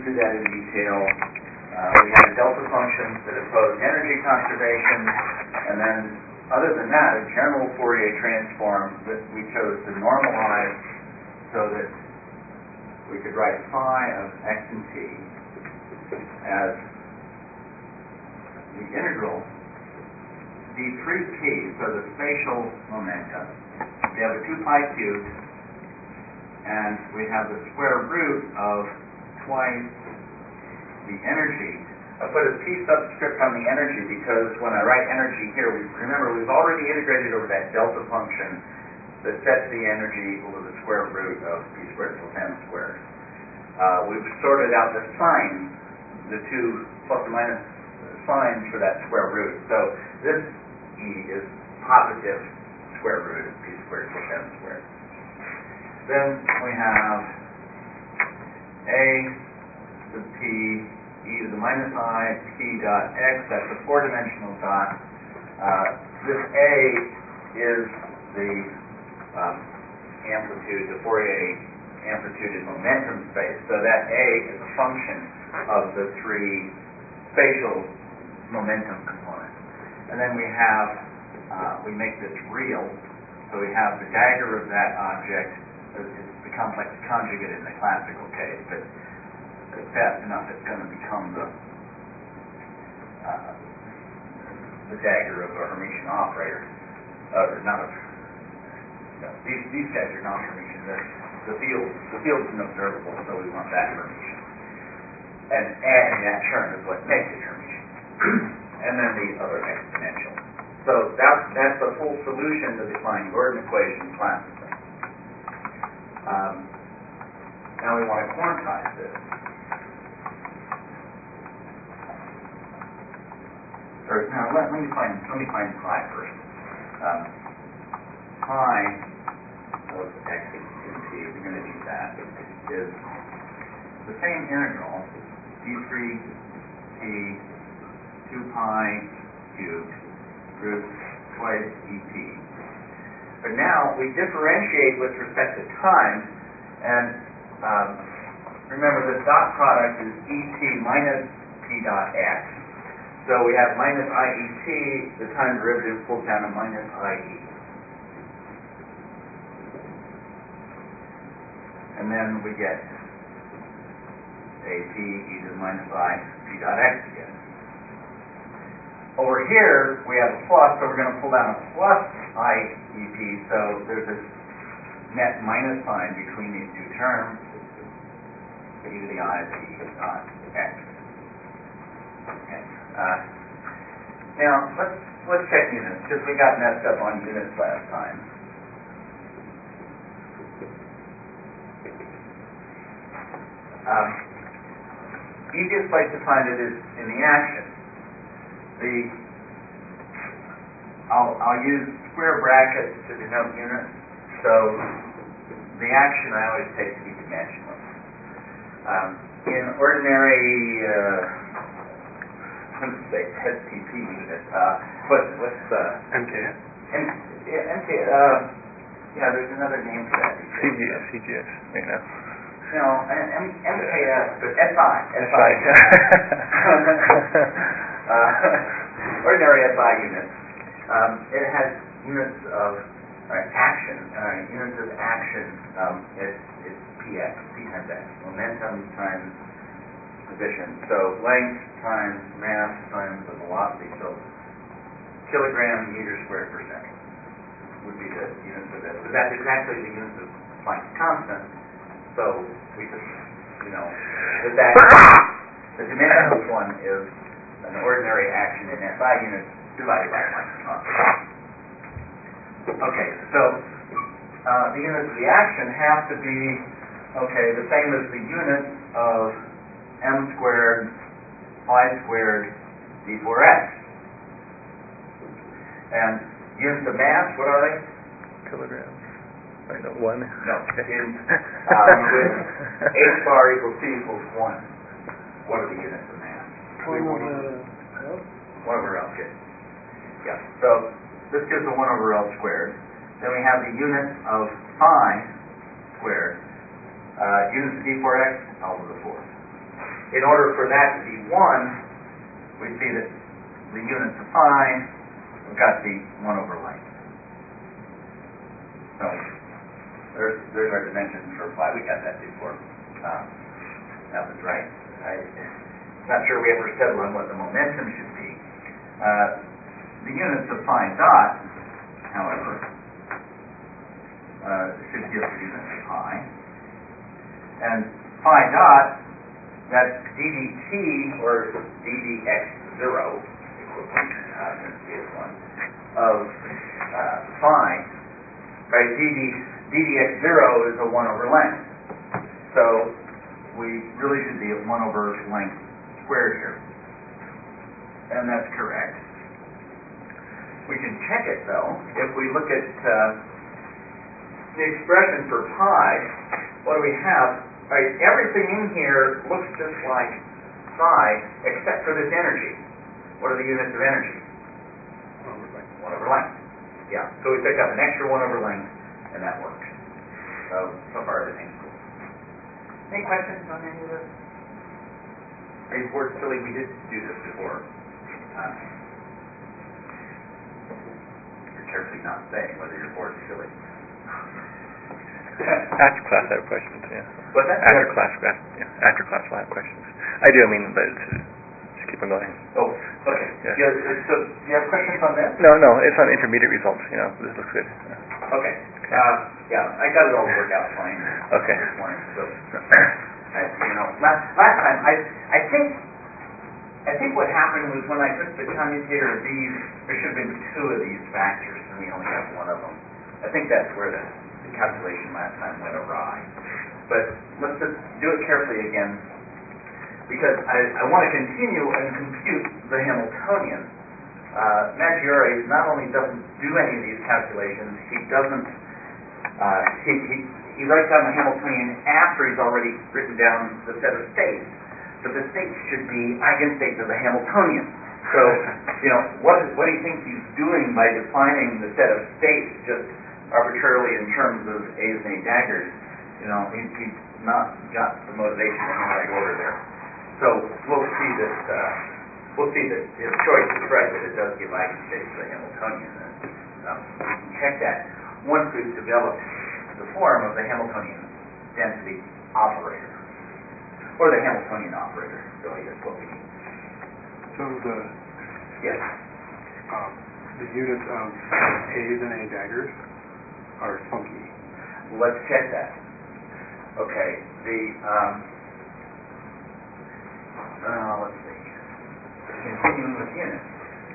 do that in detail. We had a delta function that opposed energy conservation, and then other than that, a general Fourier transform that we chose to normalize so that we could write phi of x and t as the integral d3p, so the spatial momentum. We have a 2 pi cubed, and we have the square root of twice the energy. I put a p subscript on the energy because when I write energy here, remember we've already integrated over that delta function that sets the energy equal to the square root of p squared plus m squared. We've sorted out the signs, the two plus or minus signs for that square root. So this e is positive square root of p squared plus m squared. Then we have a to the p, e to the minus I, p dot x, that's a four-dimensional dot. This a is the amplitude, the Fourier amplitude in momentum space. So that a is a function of the three spatial momentum components. And then we have, we make this real, so we have the dagger of that object. It's the complex conjugate in the classical case, but fast enough it's going to become the dagger of a Hermitian operator. Not a, no, these guys are not Hermitian. The field's unobservable, so we want that Hermitian. And adding that term is what makes it Hermitian. And then the other exponential. So that's the full solution to the Klein Gordon equation classically. Now we want to quantize this. Now let me find pi first. Pi of x and t, we're going to need that, is the same integral d3 t 2 pi cubed root twice et. But now we differentiate with respect to time, and remember the dot product is et minus p dot x. So we have minus iet, the time derivative pulls down to minus ie. And then we get a p e to the minus I p dot x again. Over here we have a plus, so we're going to pull down a plus iep, so there's this net minus sign between these two terms, e to the I p dot x. Okay. Now let's check units, because we got messed up on units last time. Easiest place to find it is in the action. I'll use square brackets to denote units. So the action I always take to be dimensionless. In ordinary, let's say SPP unit, what's MKS? Yeah, there's another name for that. CGS, you know. No, MKS, but SI. Ordinary SI units. It has units of action. Units of action. It's px, p times x. Momentum times position. So length times mass times the velocity. So kilogram meter squared per second would be the units of this. So that's exactly the units of Planck's constant. So we just, that the dimensionless one is an ordinary action in SI units divided by Planck's constant. Okay, so the units of the action have to be, the same as the units of m squared, phi squared, d4x. And units of mass, what are they? Kilograms. I know one. No. With h bar equals c equals 1. What are the units of mass? 1 over L. Good. Yeah. So this gives a 1 over L squared. Then we have the units of phi squared. Units of d4x, L to the 4th. in order for that to be 1, we see that the units of phi, we've got the 1 over length. So there's our dimensions for phi. We got that before. That was right. I'm not sure we ever settled on what the momentum should be. The units of phi dot, however, should give the units of pi. And phi dot, that's ddt, or ddx0, equivalent, since we have one, of phi, right? ddx0 is a 1 over length. So we really should be at 1 over length squared here. And that's correct. We can check it, though. If we look at the expression for pi, what do we have? Right, everything in here looks just like phi, except for this energy. What are the units of energy? 1 over length. Yeah, so we picked up an extra 1 over length, and that works. So far everything's cool. Any questions on any of this? Are you bored silly? We did do this before. You're carefully not saying whether you're bored silly. After class, I have questions. Yeah. What's that? After class, we'll have questions. I do. I mean, but just keep on going. Oh, okay. Yeah. So, do you have questions on this? No, it's on intermediate results. This looks good. Okay. Yeah, I got it all worked out fine. Okay. This morning. So, last time I think what happened was when I took the commutator of these, there should have been 2 of these factors, and we only have 1 of them. I think that's where the calculation last time went awry. But let's just do it carefully again, because I want to continue and compute the Hamiltonian. Maggiore not only doesn't do any of these calculations, he doesn't. He writes down the Hamiltonian after he's already written down the set of states. But the states should be eigenstates of the Hamiltonian. So, what do you think he's doing by defining the set of states just arbitrarily in terms of A's and A daggers? He's not got the motivation in the right order there. So we'll see that his choice is right, that it does give eigenstates to the Hamiltonian. And we can check that once we've developed the form of the Hamiltonian density operator, or the Hamiltonian operator, really is what we need. So Yes. The units of A's and A daggers are funky. Let's check that. Okay, let's see. Continuing with units.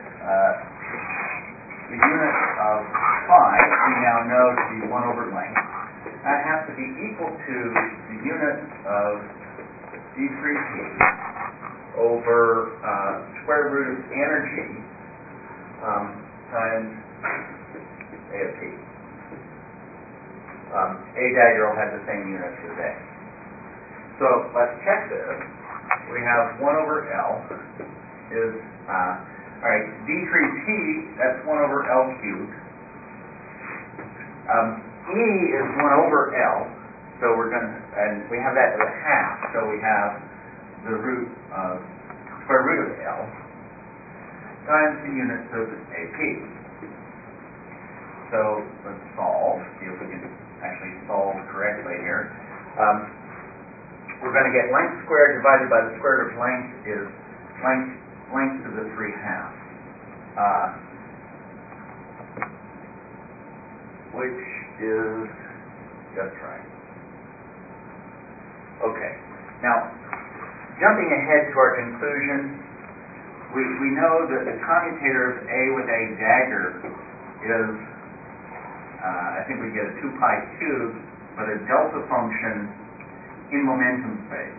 The unit of phi, we now know to be 1 over length. That has to be equal to the unit of d3p over square root of energy times A of t. A dagger will have the same units as A. So let's check this. We have 1 over L is, alright, d3p, that's 1 over L cubed. E is 1 over L, so we're going to, and we have that as a half, so we have the square root of L times the units of AP. So let's solve, see if we can actually solve correctly here. We're going to get length squared divided by the square root of length is length to the 3/2, which is just right. Okay, now jumping ahead to our conclusion, we know that the commutator of A with A dagger is, I think we get a 2 pi cubed, but a delta function in momentum space.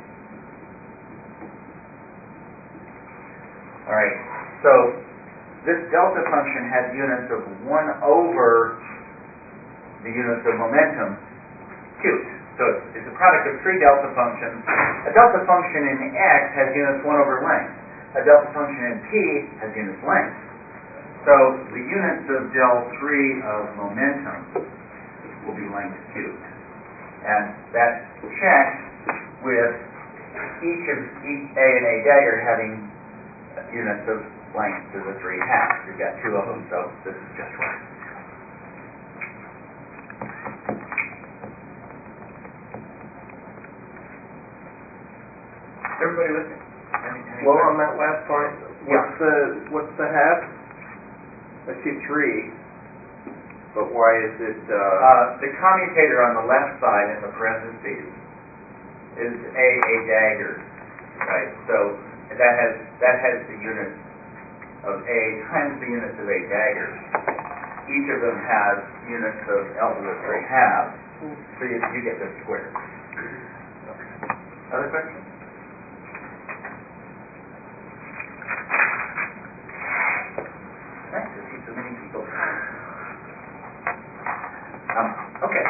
Alright, so this delta function has units of 1 over the units of momentum cubed. So it's a product of 3 delta functions. A delta function in x has units 1 over length. A delta function in t has units length. So the units of del 3 of momentum will be length cubed. And that checks with each A and A dagger having units of length to the 3 halves. You've got 2 of them, so this is just right. Everybody with me? Any Well, on questions? that last point, Yeah. what's the half? I see 3, but why is it, The commutator on the left side in the parentheses is A daggers, right? So that has the units of A times the units of A daggers. Each of them has units of L to the 3 halves, so you get this squared. Other questions? Nice to see so many people. Okay,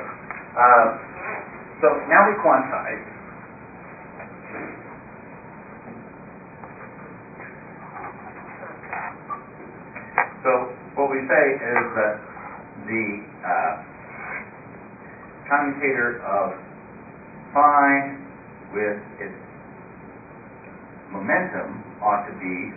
so now we quantize. So what we say is that the commutator of phi with its momentum ought to be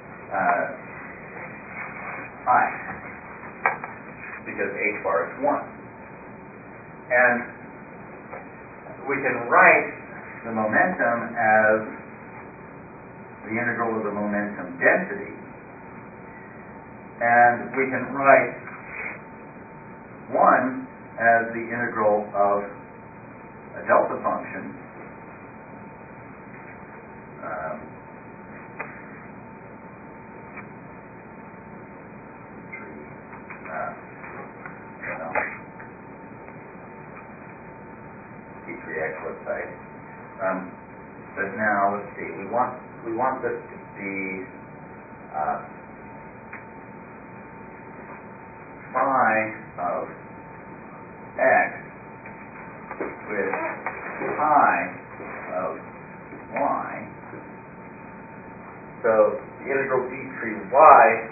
I, because h bar is 1. And we can write the momentum as the integral of the momentum density, and we can write 1 as the integral of a delta function, D3x, let's say. But now, let's see, we want this to be phi of x with pi of y. So the integral d3y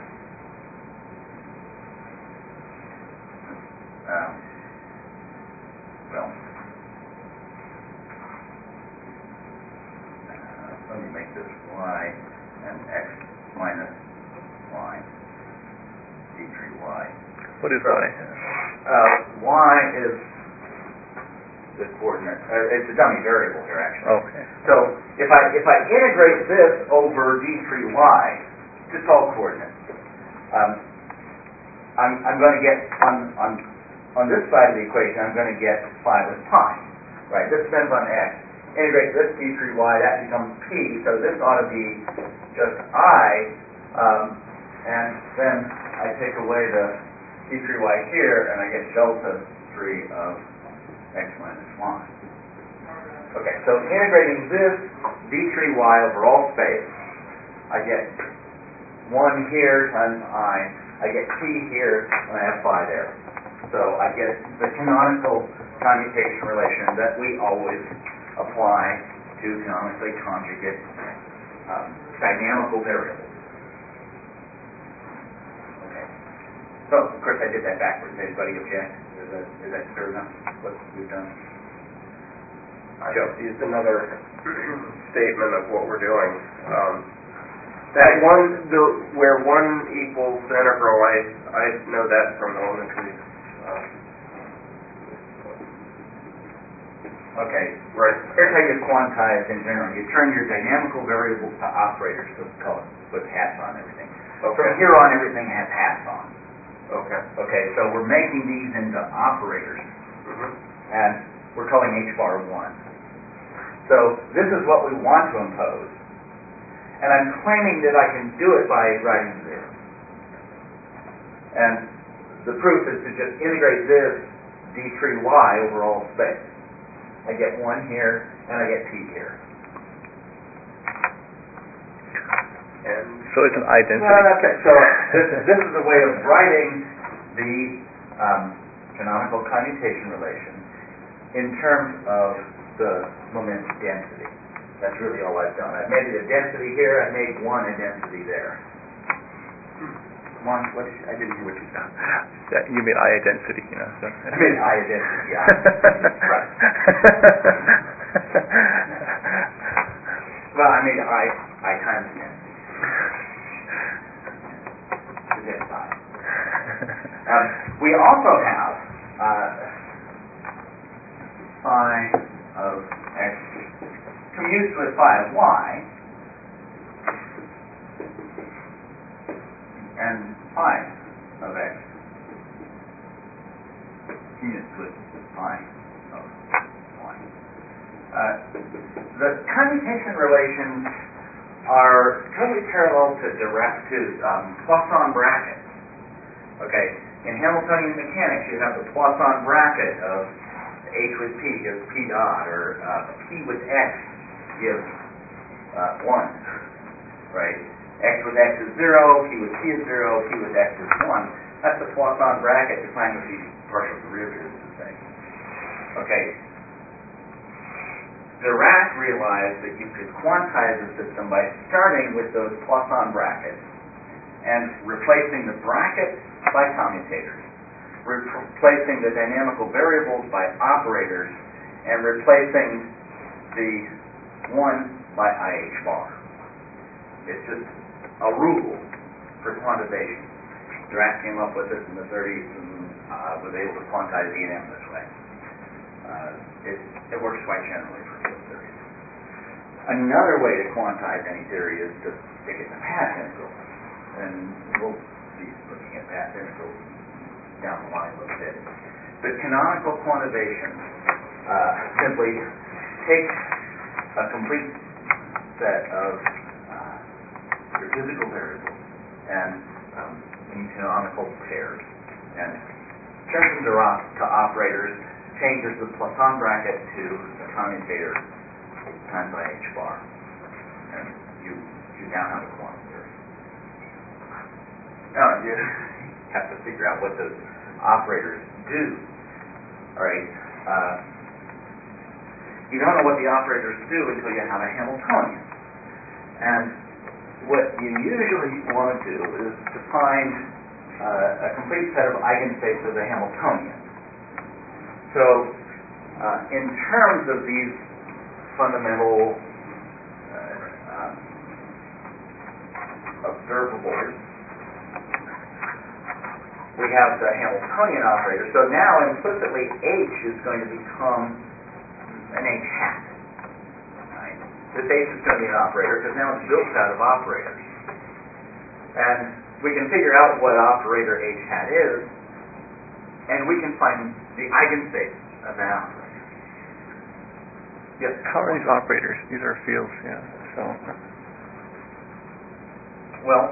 let me make this y and x minus y, d3y. What is So, y? Y is the coordinate. It's a dummy variable here, actually. Okay. So if I integrate this over d3y, just all coordinates, I'm going to get on this side of the equation, I'm going to get phi with pi, right? This depends on x. Integrate this d3y, that becomes p. So this ought to be just I, and then I take away the d3y here, and I get delta 3 of x minus y. Okay, so integrating this d3y over all space, I get 1 here times I get p here, and I have phi there. So I get the canonical commutation relation that we always apply to canonically conjugate dynamical variables. So, of course, I did that backwards. Anybody object? Is that clear enough, what we've done? I just used another statement of what we're doing. That one, where 1 equals the integral, I know that from elementary. Okay. Right. Here's how you quantize in general. You turn your dynamical variables to operators with color, with hats on everything. Okay. From here on, everything has hats on. Okay. Okay, so we're making these into operators, and we're calling h bar 1. So this is what we want to impose, and I'm claiming that I can do it by writing this. And the proof is to just integrate this d3y over all space. I get 1 here, and I get p here. And so it's an identity. No, that's it. So this is a way of writing the canonical commutation relation in terms of the moment density. That's really all I've done. I've made it a density here. I've made 1 a density there. Come on, I didn't hear what you said. Yeah, you mean I identity, you know. So. I mean I identity, yeah. Right. Well, I mean, I times n to get psi. We also have psi of x commutes with phi of y, and phi of x commutes with phi of y. The commutation relations are totally parallel to Poisson brackets. Okay, in Hamiltonian mechanics, you have the Poisson bracket of H with P gives P dot, or P with X gives 1, right? X with X is 0, P with P is 0, P with X is 1. That's the Poisson bracket defined with these partial derivatives and things. Okay. Dirac realized that you could quantize the system by starting with those Poisson brackets and replacing the brackets by commutators, replacing the dynamical variables by operators, and replacing the 1 by IH bar. It's just a rule for quantization. Dirac came up with it in the 30s and was able to quantize E&M this way. It works quite generally for field theories. Another way to quantize any theory is to stick it in a path integral. And we'll be looking at path integrals down the line a little bit. The canonical quantization simply takes a complete set of your physical variables and in canonical pairs and turns them to operators, changes the Poisson bracket to the commutator times by H bar. And you now have a quantum theory. Now you have to figure out what those operators do. Alright. You don't know what the operators do until you have a Hamiltonian. And what you usually want to do is to find a complete set of eigenstates of the Hamiltonian. So, in terms of these fundamental observables, we have the Hamiltonian operator. So now implicitly H is going to become an H hat. Right? This H is going to be an operator because now it's built out of operators. And we can figure out what operator H hat is, and we can find the eigenstate of that operator. Yes? How are these operators? These are fields, yeah. So, well,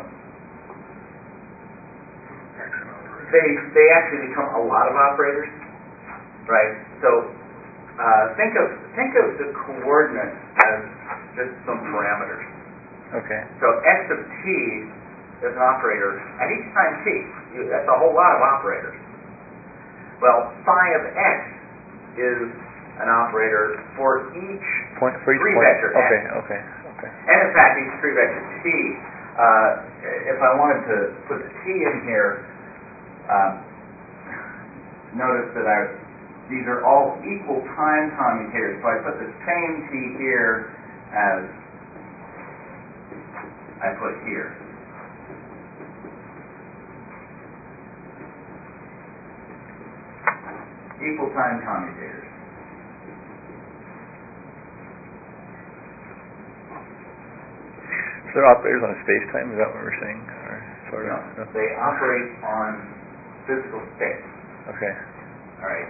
they actually become a lot of operators, right? So think of the coordinates as just some parameters. okay. So x of t is an operator at each time t. That's a whole lot of operators. Well, phi of x is an operator for each three vector x. Okay. And in fact, each three vector t. If I wanted to put the t in here, notice that these are all equal time commutators. So I put the same t here as I put here. Equal time commutators. So they're operators on a space-time, is that what we're saying? Or sort of? No, they operate on physical space. Okay. All right.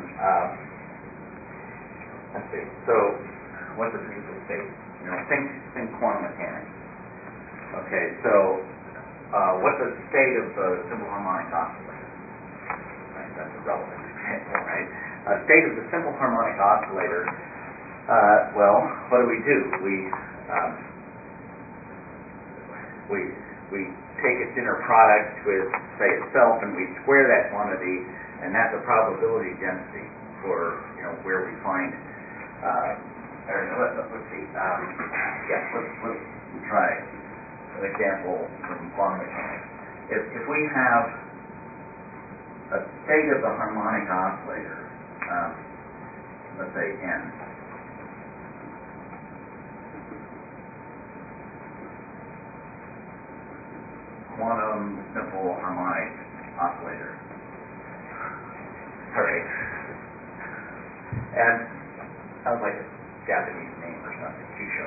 Let's see. So, what's a physical state? Think quantum mechanics. Okay. So, what's the state of the simple harmonic oscillator? Right. That's a relevant example, right? State of the simple harmonic oscillator. Well, what do? We take its inner product with, say, itself, and we square that quantity, and that's a probability density for where we find. Let's see. Let's try an example from quantum mechanics. If we have a state of the harmonic oscillator, let's say n. quantum simple harmonic oscillator. All right. And sounds like a Japanese name or something, Kyusho.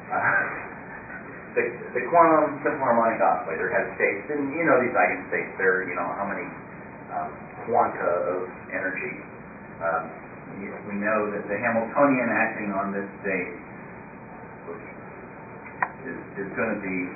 The quantum simple harmonic oscillator has states, and you know these eigenstates, they're, you know, how many quanta of energy. We know that the Hamiltonian acting on this state is going to be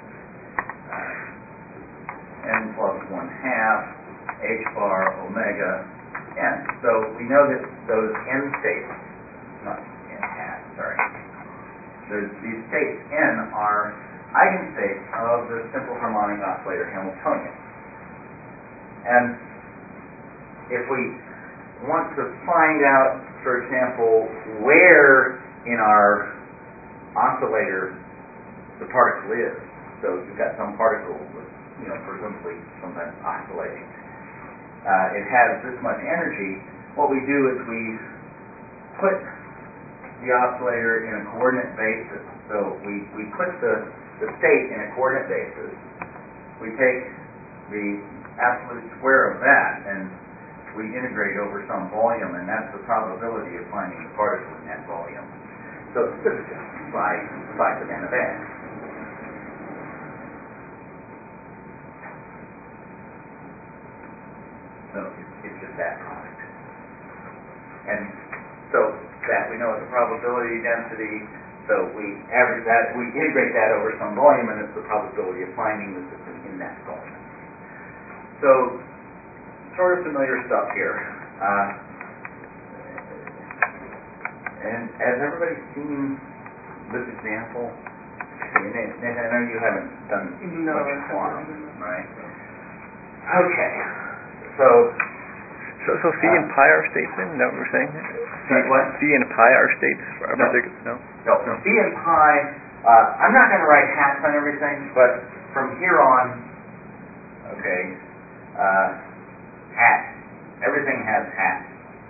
n plus 1/2 h bar omega n. So we know that those n states, not n hat, sorry, these states n are eigenstates of the simple harmonic oscillator Hamiltonian. And if we want to find out, for example, where in our oscillator the particle is, so you've got some particle, you know, presumably sometimes oscillating, it has this much energy. What we do is we put the oscillator in a coordinate basis. So we put the state in a coordinate basis. We take the absolute square of that and we integrate over some volume, and that's the probability of finding the particle in that volume. So this is just psi to the n of n. So it's just that product. And so that we know it's the probability density, so we average that, we integrate that over some volume, and it's the probability of finding the system in that volume. So, sort of familiar stuff here. And has everybody seen this example? And I know you haven't done much quantum, right? Okay. So phi and pi are states then? Is that what we're saying? What? Phi and pi are states? No. Phi and pi, I'm not going to write hats on everything, but from here on, okay, hats. Everything has hats.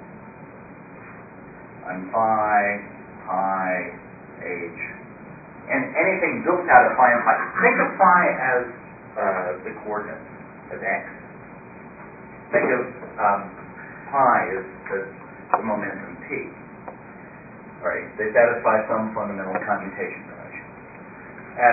I'm phi, pi, h, and anything built out of phi and pi. Think of phi as the coordinates, as x. Think of pi as the momentum p. All right, they satisfy some fundamental commutation relation. And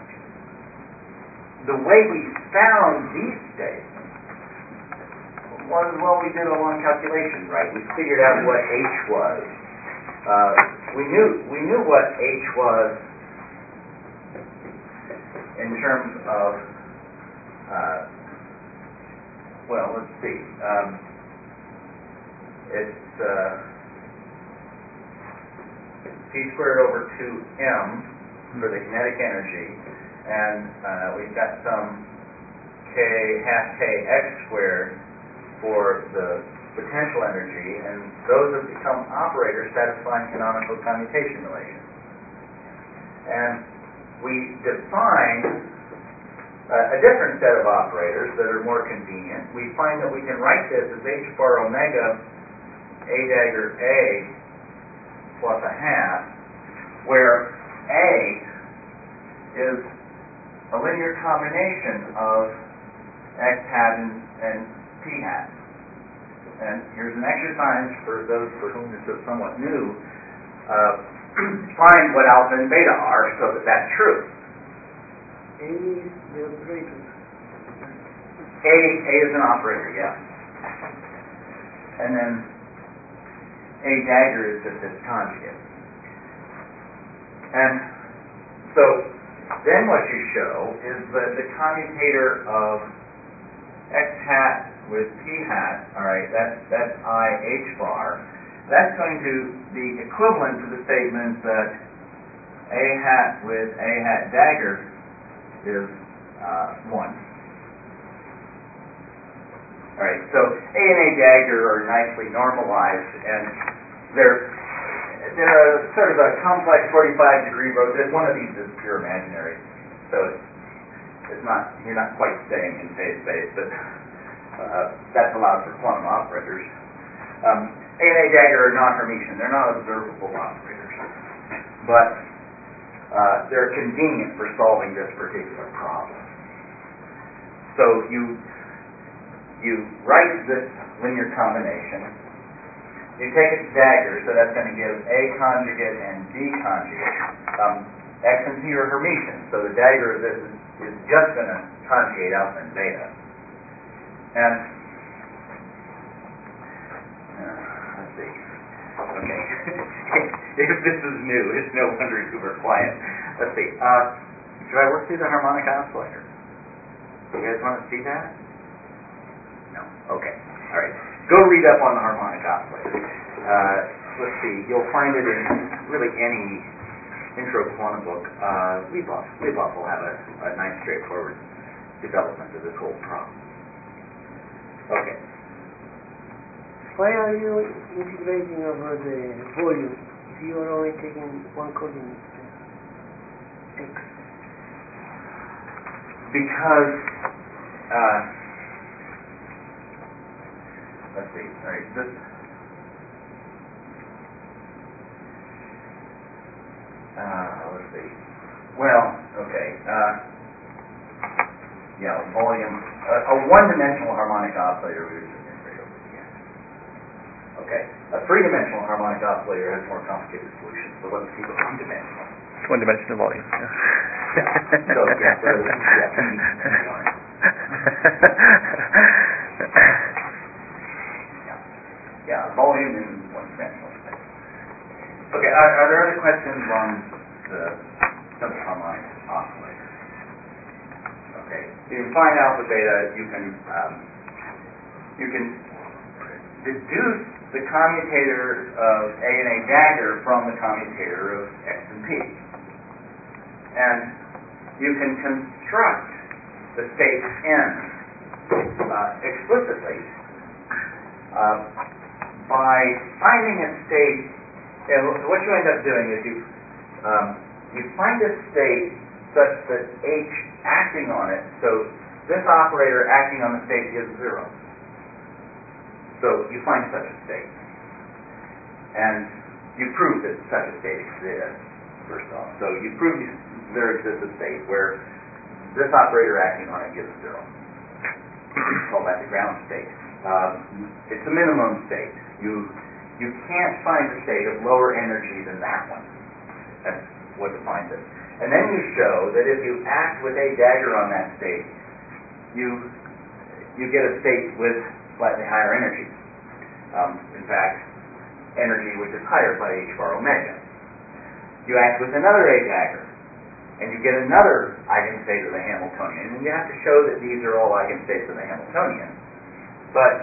the way we found these states was, well, we did a long calculation, right? We figured out what h was. We knew what h was in terms of well, let's see. It's c squared over 2m for the kinetic energy, and we've got some half k x squared for the potential energy, and those have become operators satisfying canonical commutation relations. And we define a different set of operators that are more convenient. We find that we can write this as h bar omega a dagger a plus a half, where a is a linear combination of x hat and p hat. And here's an exercise for those for whom this is somewhat new. Find what alpha and beta are so that that's true. A is the operator. A is an operator, yeah. And then A dagger is just its conjugate. And so then what you show is that the commutator of x hat with p hat, all right, that's I h bar, that's going to be equivalent to the statement that a hat with a hat dagger is 1. All right, so A and A dagger are nicely normalized, and they're a sort of a complex 45-degree rotation. One of these is pure imaginary, so it's not, you're not quite staying in phase space, but that's allowed for quantum operators. A and A dagger are non-Hermitian; they're not observable operators, but they're convenient for solving this particular problem. So you write this linear combination. You take it to dagger, so that's going to give A conjugate and D conjugate. X and T are Hermitian, so the dagger of this is just going to conjugate alpha and beta. And let's see. Okay. If this is new, it's no wonder you were quiet. Let's see. Should I work through the harmonic oscillator? You guys want to see that? No. Okay. All right. Go read up on the harmonic oscillator. Let's see. You'll find it in really any intro quantum book. Leboff will have a nice, straightforward development of this whole problem. Okay. Why are you integrating over the volume if you are only taking one coordinate, x? Because, let's see, all right, this, let's see, well, okay, yeah, volume, a one-dimensional harmonic oscillator we would just integrate over the end. Okay, a three-dimensional harmonic oscillator has more complicated solutions, so let's see the one-dimensional. It's one-dimensional volume. Yeah. So, yeah, so this is, yeah, volume in one-dimensional space. Okay, are there other questions on the simple harmonic oscillator? Okay, so you can find alpha beta, you can deduce the commutator of A and A dagger from the commutator of X and P. And you can construct the state N explicitly by finding a state. And what you end up doing is you find a state such that H acting on it, so this operator acting on the state gives 0. So you find such a state. And you prove that such a state exists, first off. So you prove there exists a state where this operator acting on it gives 0. Call that the ground state. It's a minimum state. You can't find a state of lower energy than that one. That's what defines it. And then you show that if you act with a dagger on that state, you get a state with slightly higher energy. In fact, energy which is higher by h bar omega. You act with another A dagger, and you get another eigenstate of the Hamiltonian, and you have to show that these are all eigenstates of the Hamiltonian. But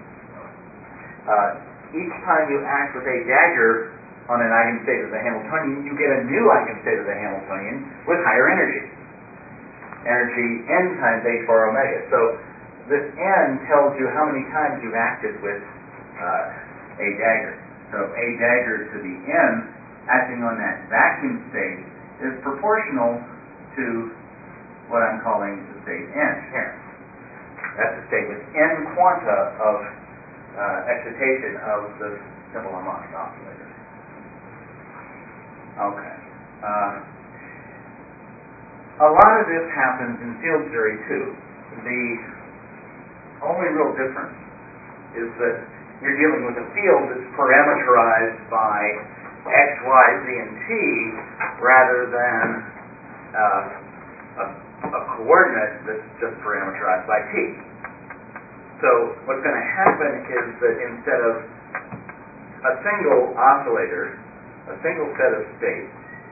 each time you act with a dagger on an eigenstate of the Hamiltonian, you get a new eigenstate of the Hamiltonian with higher energy. Energy n times h bar omega. So this n tells you how many times you've acted with a dagger. So a dagger to the n acting on that vacuum state is proportional to what I'm calling the state n here. That's the state with n quanta of excitation of the simple harmonic oscillator. Okay. A lot of this happens in field theory too. The only real difference is that you're dealing with a field that's parameterized by x, y, z, and t rather than a coordinate that's just parameterized by t. So what's going to happen is that instead of a single oscillator, a single set of states,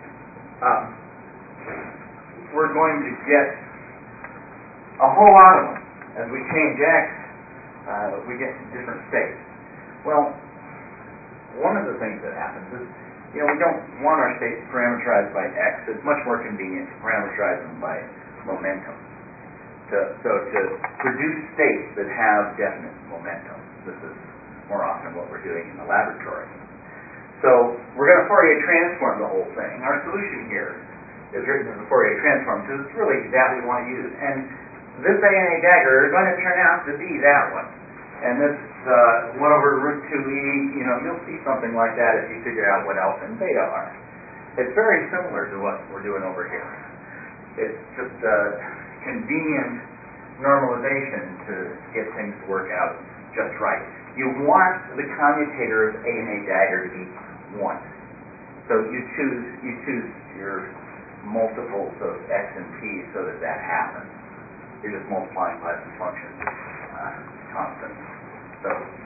we're going to get a whole lot of them. As we change x, we get different states. Well, one of the things that happens is, we don't want our states parameterized by x. It's much more convenient to parameterize them by momentum. So to produce states that have definite momentum. This is more often what we're doing in the laboratory. So we're going to Fourier transform the whole thing. Our solution here is written as a Fourier transform because it's really that we want to use. And this A and A dagger are going to turn out to be that one. And this 1 over root 2e, you'll see something like that if you figure out what alpha and beta are. It's very similar to what we're doing over here. It's just a convenient normalization to get things to work out just right. You want the commutator of A and A dagger to be 1. So you choose your multiples of x and p so that happens. You're just multiplying by the function constant. So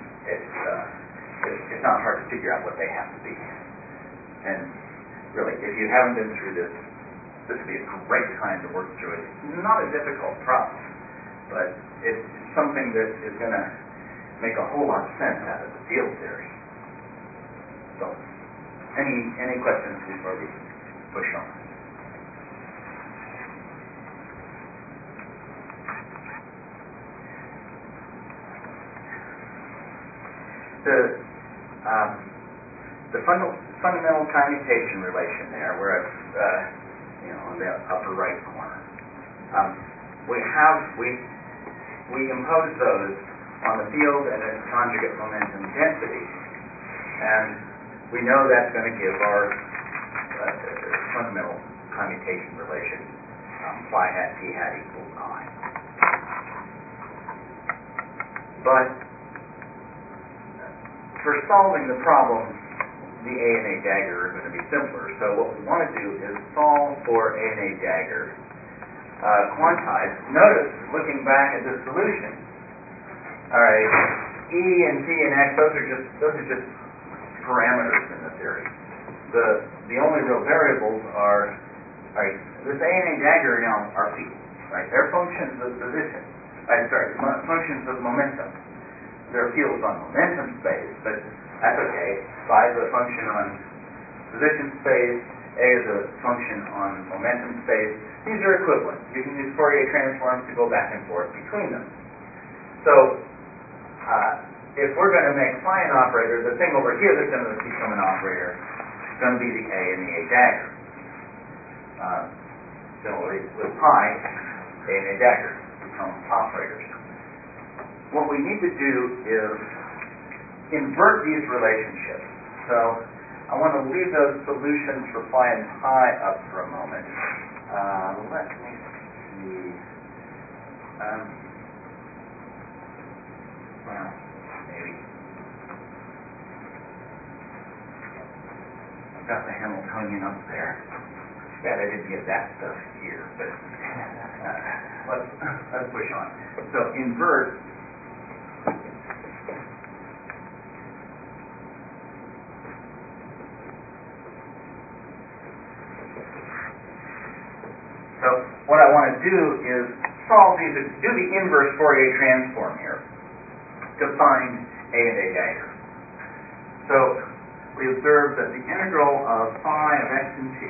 it's not hard to figure out what they have to be. And really, if you haven't been through this would be a great time to work through it. It's not a difficult problem, but it's something that is going to make a whole lot of sense out of the field theory. So, any questions before we push on? The fundamental commutation relation there, where it's on the upper right corner, we impose those on the field and its conjugate momentum density, and we know that's going to give our fundamental commutation relation, phi hat p hat equals I. But for solving the problem, the A and A dagger are going to be simpler. So what we want to do is solve for A and A dagger, quantize. Notice, looking back at the solution, all right, E and P and X, those are just parameters in the theory. The only real variables are, all right, this A and A dagger now are fields, right? They're functions of position. Functions of momentum. They're fields on momentum space, but that's okay. Phi is a function on position space. A is a function on momentum space. These are equivalent. You can use Fourier transforms to go back and forth between them. So, if we're going to make phi an operator, the thing over here that's going to become an operator is going to be the A and the A dagger. Similarly, with pi, A and A dagger become operators. What we need to do is invert these relationships. So I want to leave those solutions for phi and pi up for a moment. Let me see. Well, maybe. I've got the Hamiltonian up there. Too bad I didn't get that stuff here, but let's push on. So invert. So what I want to do is solve these, do the inverse Fourier transform here to find A and A dagger. So we observe that the integral of phi of x and t,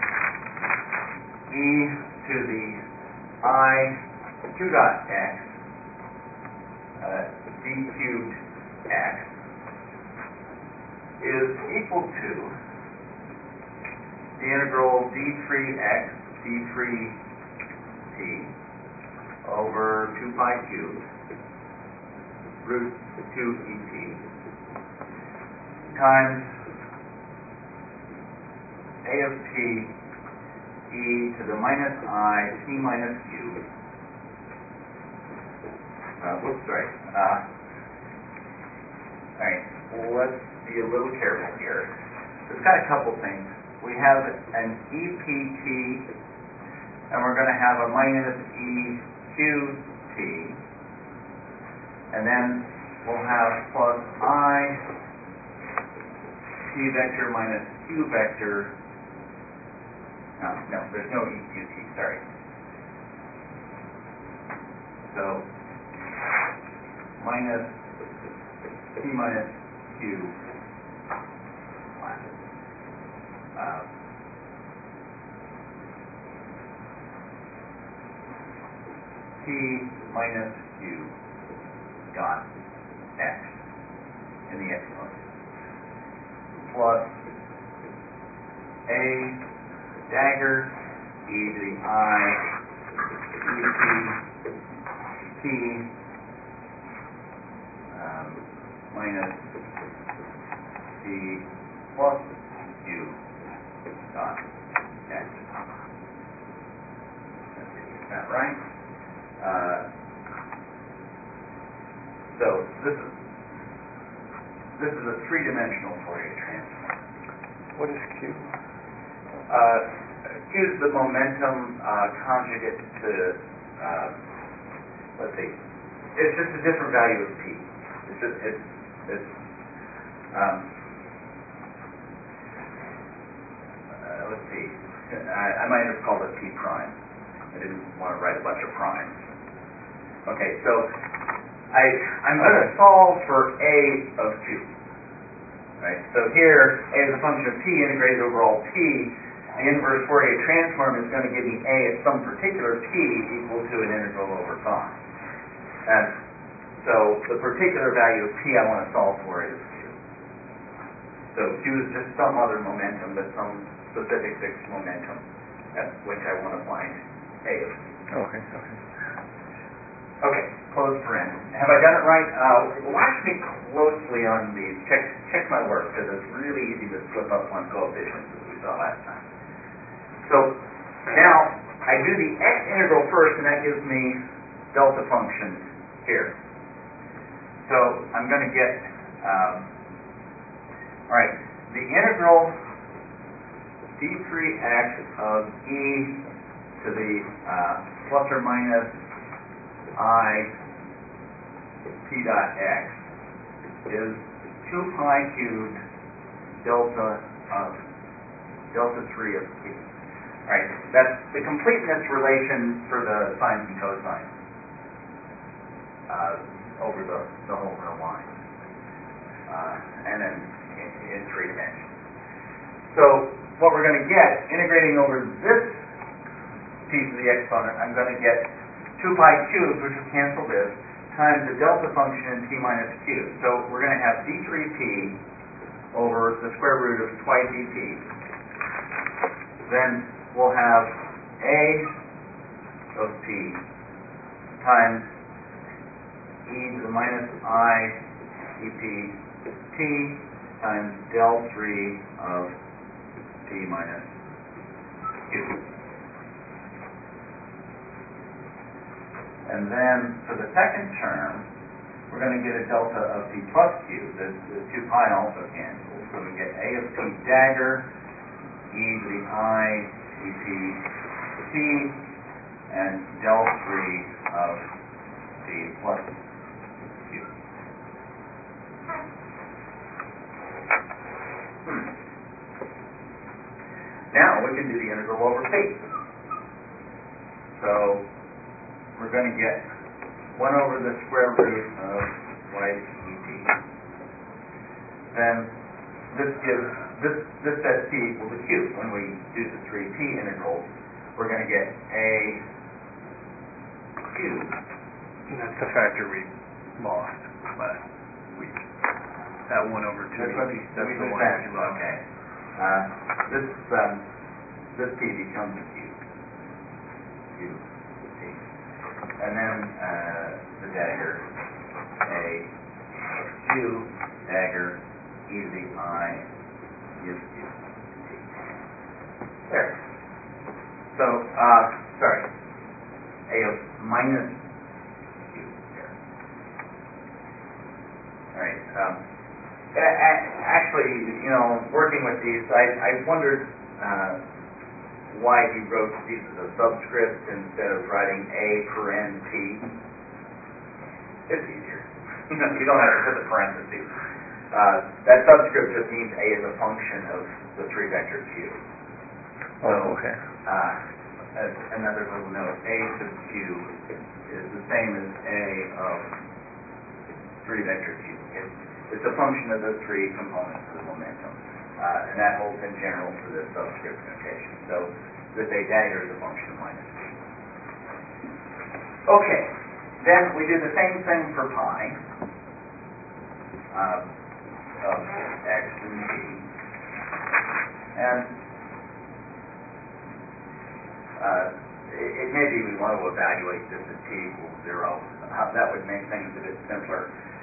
e to the I 2 dot x d cubed x is equal to the integral d3x d3t over 2 pi cubed root 2 et times a of t e to the minus I t minus q. Alright, let's be a little careful here. We've got a couple things. We have an EPT, and we're going to have a minus EQT, and then we'll have plus I T vector minus Q vector. No, there's no EQT, sorry. So, minus T minus Q T minus Q dot x in the exponent plus A dagger e to the I e t minus t plus Q dot x. Let's see, is that right? this is a three-dimensional Fourier transform. What is Q? Q is the momentum conjugate to, let's see, it's just a different value of P. Let's see, I might have called it P prime. I didn't want to write a bunch of primes. Okay, so I'm going to solve for A of Q. Right? So here, A is a function of P integrated over all P. The inverse Fourier transform is going to give me A at some particular P equal to an integral over phi. And so the particular value of P I want to solve for is Q. So Q is just some other momentum, but some specific fixed momentum at which I want to find A of Q. Okay. Okay, close paren. Have I done it right? Watch me closely on these. Check my work, because it's really easy to slip up on coefficients, as we saw last time. So now I do the x integral first, and that gives me delta functions here. So I'm going to get, all right, the integral d3x of e to the plus or minus I p dot x is 2 pi cubed delta 3 of p. Right, that's the completeness relation for the sines and cosines over the whole real line, and then in 3 dimensions. So what we're going to get, integrating over this piece of the exponent, I'm going to get 2 pi cubed, which will cancel this, times the delta function in p minus q. So we're going to have d3p over the square root of twice dp. Then we'll have a of p times e to the minus I ep t times del 3 of p minus q. And then for the second term, we're going to get a delta of p plus q. The 2 pi also cancels. So we get a of p dagger, e to the I ep t, and del 3 of p plus q. Now we can do the integral over p. So we're going to get 1 over the square root of twice ep. Then this sets p equal to q. When we do the 3p integrals, we're going to get a cubed. And that's the factor we lost last week. That 1 over 2 That's EP. That's the one that you lost. Okay. This p becomes a cube. Cube p. And then the dagger, a q dagger e to the I is q t. There. So, sorry, a of minus q there. All right. Actually, working with these, I wondered why he wrote these as a subscript instead of writing a paren p. It's easier. You don't have to put the parentheses. That subscript just means a is a function of the 3-vector q. So, okay. As another little note, a sub q is the same as a of 3-vector q. It's a function of the 3 components of the momentum. And that holds in general for this subscript notation. So this a dagger is a function of minus p. Okay, then we do the same thing for pi of x and g. And it may be we want to evaluate this at t equals 0. That would make things a bit simpler.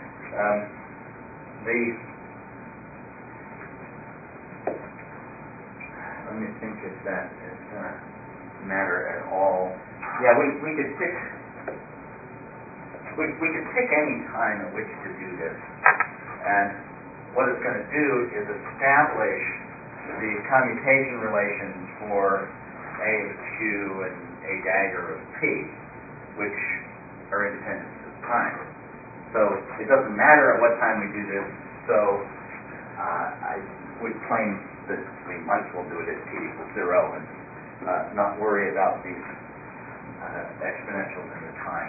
Let me think if that is going to matter at all. Yeah, we could fix we can pick any time at which to do this, and what it's going to do is establish the commutation relations for A of Q and A dagger of P, which are independent of time. So it doesn't matter at what time we do this, so I would claim that we might as well do it at t equals 0 and not worry about these exponentials in the time.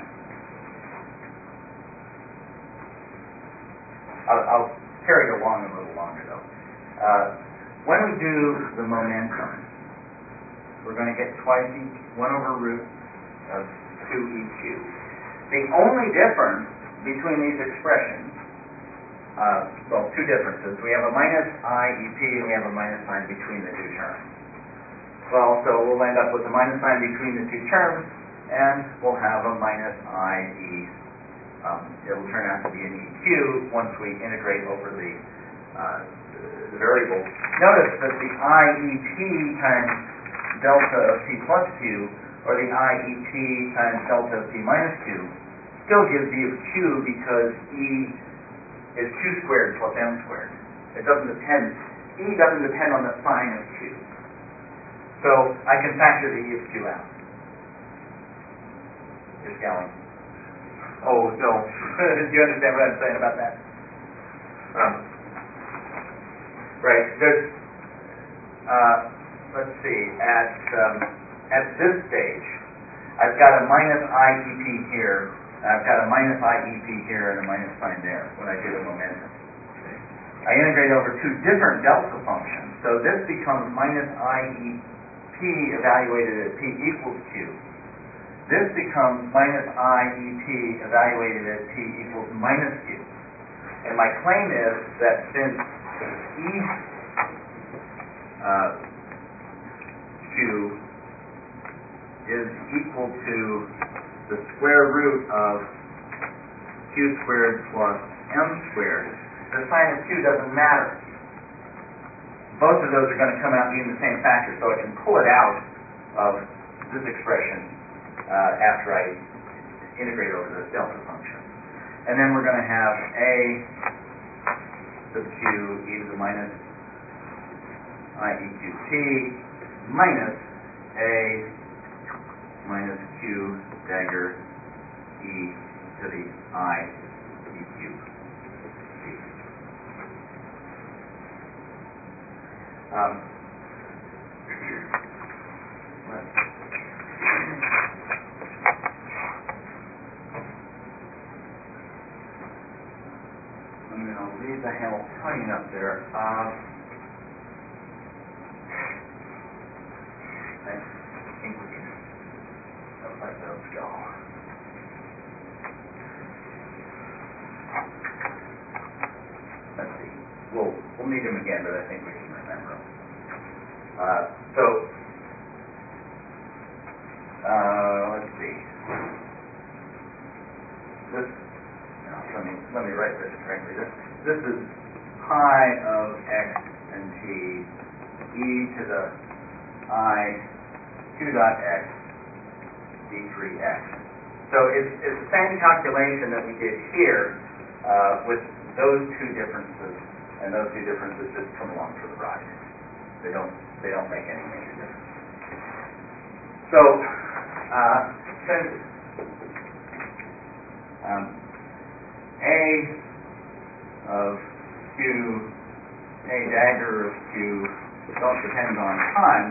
I'll carry it along a little longer though. When we do the momentum, we're going to get twice 1 over root of 2EQ. The only difference between these expressions, well, two differences. We have a minus IEP and we have a minus sign between the two terms. Well, so we'll end up with a minus sign between the two terms, and we'll have a minus IE. It'll turn out to be an EQ once we integrate over the variable. Notice that the IEP times delta of P plus Q, or the IEP times delta of P minus Q, still gives E of Q because E is Q squared plus M squared. It doesn't depend, E doesn't depend on the sign of Q. So I can factor the E of Q out. You're scowling. Oh, no. Do you understand what I'm saying about that? Right. There's, let's see, at this stage, I've got a minus IEP here, I've got a minus IEP here, and a minus sign there when I do the momentum. I integrate over two different delta functions, so this becomes minus IEP evaluated at P equals Q. This becomes minus IEP evaluated at P equals minus Q. And my claim is that since E Q is equal to the square root of Q squared plus M squared, the sign of Q doesn't matter. Both of those are going to come out being the same factor, so I can pull it out of this expression after I integrate over this delta function. And then we're going to have A sub Q e to the minus IEQT minus A minus Q dagger e to the IEQT. I'll leave the Hamiltonian up there. I think we can let those go. Let's see. We'll need them again, but I think we can remember them. Let's see. This. Let me write this correctly. This is pi of x and t e to the I q dot x d3x. So it's the same calculation that we did here with those two differences, and those two differences just come along for the ride. They don't make any major difference. So since A of Q, A dagger of Q don't depend on time,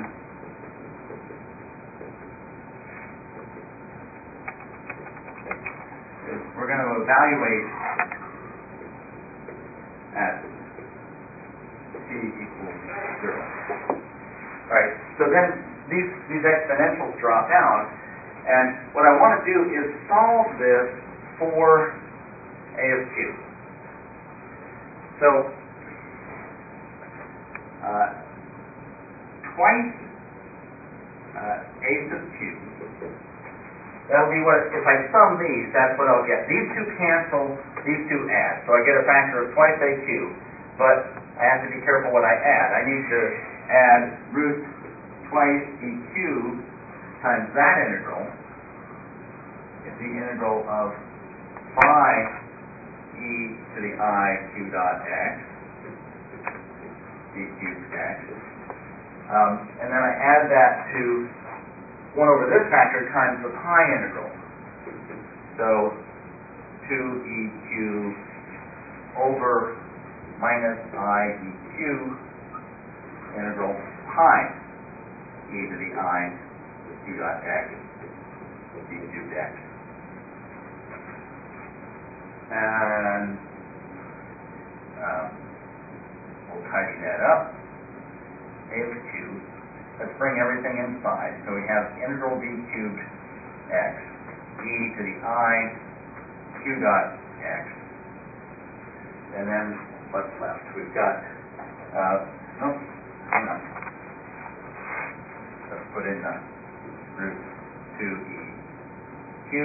we're going to evaluate at t equals 0. Alright, so then these exponentials drop out, and what I want to do is solve this for A of Q. So, twice A sub Q, that'll be what, if I sum these, that's what I'll get. These two cancel, these two add. So I get a factor of twice AQ, but I have to be careful what I add. I need to add root twice EQ times that integral is the integral of phi e to the I q dot x, d cubed x. And then I add that to 1 over this factor times the pi integral. So 2eq over minus I eq integral pi e to the I q dot x d cubed x. And we'll tidy that up. A of q. Let's bring everything inside. So we have integral d cubed x e to the I q dot x. And then what's left? We've got, hang on. Let's put in the root 2eq.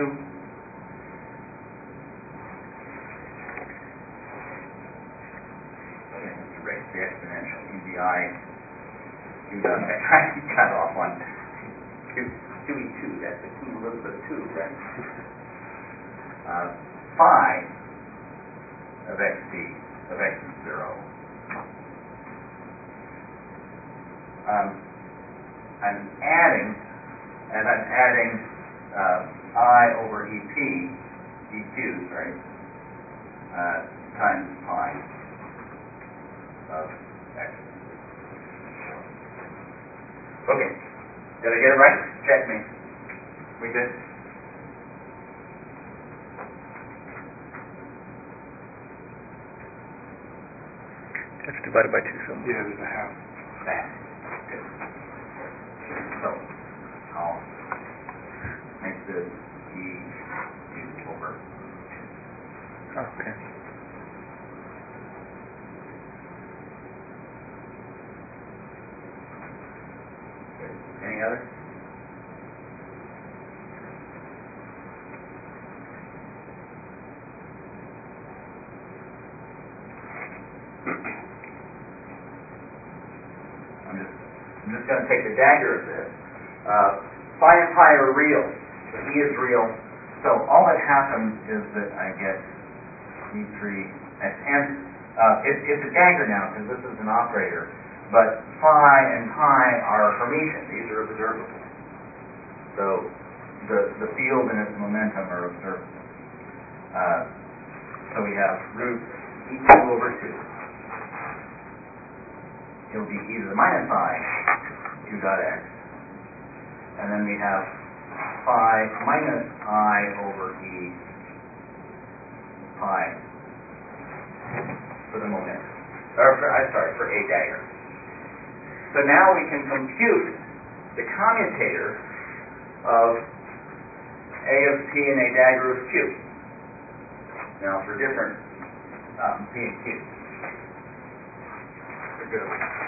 Erase the exponential e to the I q dot x. I cut off on 2e2. That's a cool little bit of 2, right? Phi of xt of x is 0. I'm adding I over EP, EQ, right, times pi of x. Okay, did I get it right? Check me. We good? That's divided by 2 somewhere. Yeah, there's a half. That. Good. So, I'll make this e over 2. Oh, okay. Any other? I'm just going to take the dagger of this. Phi and pi are real. So E is real. So all that happens is that I get E3x. And it's a dagger now because this is an operator. But phi and pi are Hermitian. These are observable. So the field and its momentum are observable. So we have root E2 over 2. It'll be e to the minus I q dot x. And then we have phi minus I over e pi for the momentum. For a dagger. So now we can compute the commutator of a of p and a dagger of q. Now for different p and q. Good.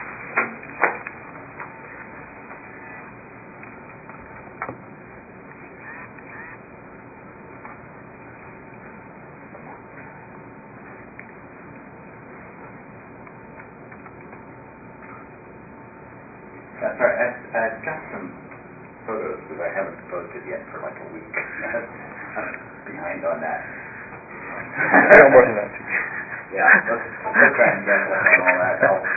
Sorry, I've got some photos that I haven't posted yet for like a week. I'm behind on that. I'm working on it too. Yeah, let's try and get on all that.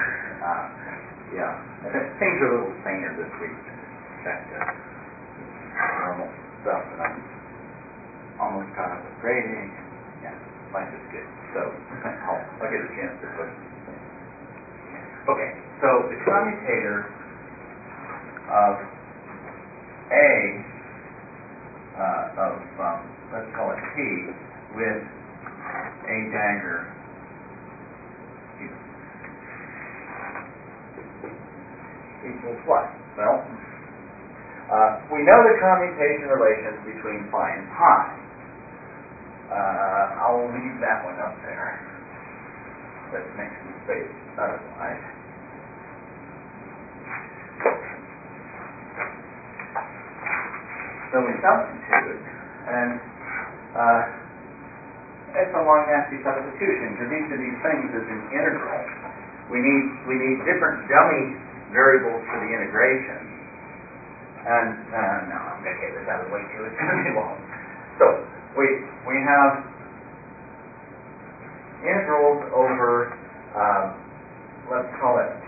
I think things are a little saner this week. Back to normal stuff, and I'm almost caught up with grading. Yeah, life is good. So I'll get a chance to put. Okay, so the commutator of A let's call it P with a dagger Q equals what? Well, we know the commutation relations between phi and pi. I'll leave that one up there. Let's make some space otherwise. So we substitute, and it's a long nasty substitution because each of these things is an integral. We need different dummy variables for the integration. And no, I'm going to get this out of the way too. It's going to be long. So we have integrals over, let's call it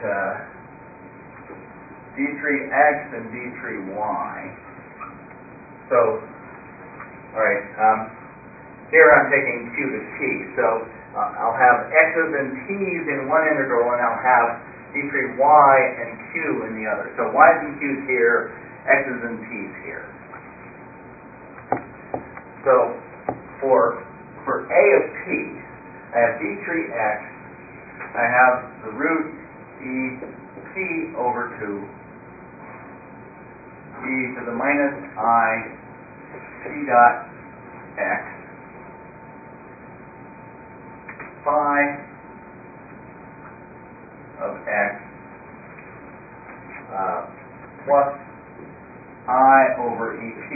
d3x and d3y. So, all right, here I'm taking q to t. So I'll have x's and t's in one integral, and I'll have d3y and q in the other. So y's and q's here, x's and t's here. So for a of p, I have d3x, I have the root e p over 2, e to the minus I p dot x, phi of x plus I over ep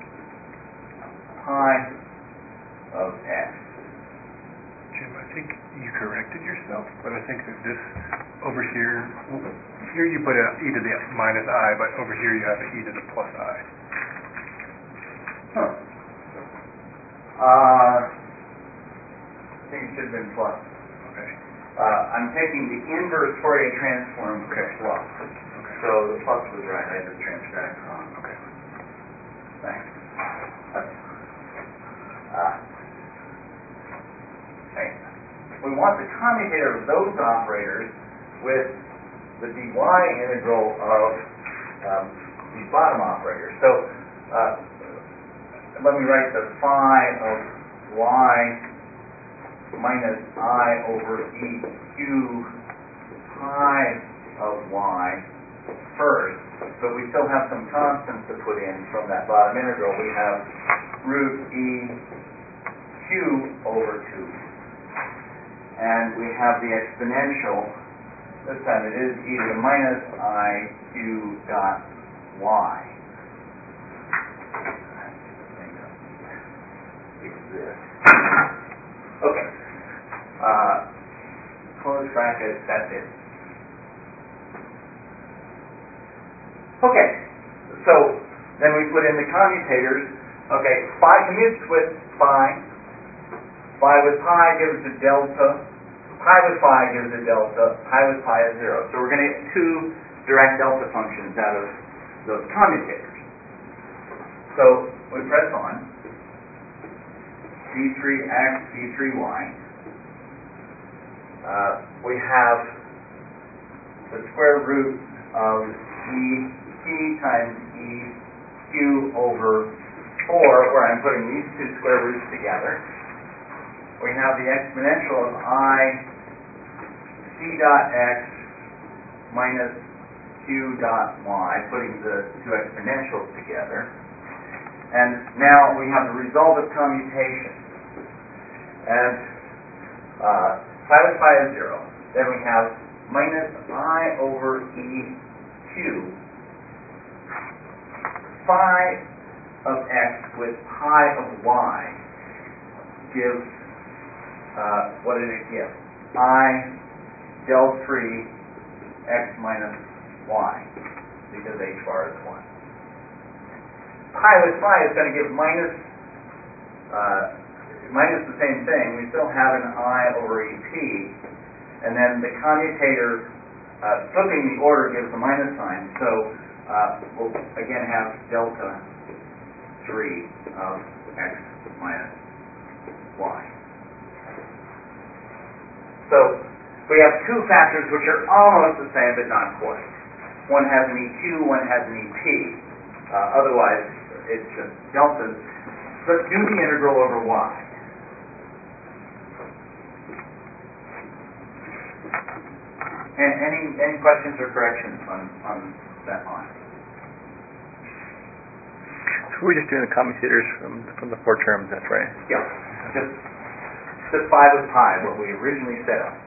pi of x. Jim, I think you corrected yourself, but I think that this over here, here you put an e to the minus I, but over here you have an e to the plus I. Huh. I think it should have been plus. Okay. I'm taking the inverse Fourier transform for Okay. plus. Okay. So the plus was right. I just transcribed it wrong. Okay. Thanks. Okay. We want the commutator of those operators with the dy integral of these bottom operators. So let me write the phi of y minus I over eq pi of y first, but we still have some constants to put in from that bottom integral. We have root e q over 2. And we have the exponential. This time it is e to the minus I q dot y. Okay. Close bracket, that's it. Okay. So then we put in the commutators. Okay, phi commutes with phi. Phi with pi gives a delta. Pi with phi gives a delta. Pi with pi is 0. So we're going to get two direct delta functions out of those commutators. So we press on. d3x, d3y. We have the square root of e p times e q over 4, where I'm putting these two square roots together. We have the exponential of I c dot x minus q dot y, putting the two exponentials together. And now we have the result of commutation. And pi with pi is 0. Then we have minus I over e q phi of x with pi of y gives, what did it give? I del 3 x minus y, because h bar is 1. Pi with phi is going to give minus the same thing. We still have an I over ep, and then the commutator, flipping the order gives a minus sign, so we'll again have delta 3 of x minus y. So we have two factors which are almost the same but not quite. One has an EQ, one has an EP. Otherwise, it's just deltas. Let's do the integral over y. And any questions or corrections on that line? So we're just doing the commutators from the 4 terms, that's right? Yeah. Just 5 with pi, what we originally set up.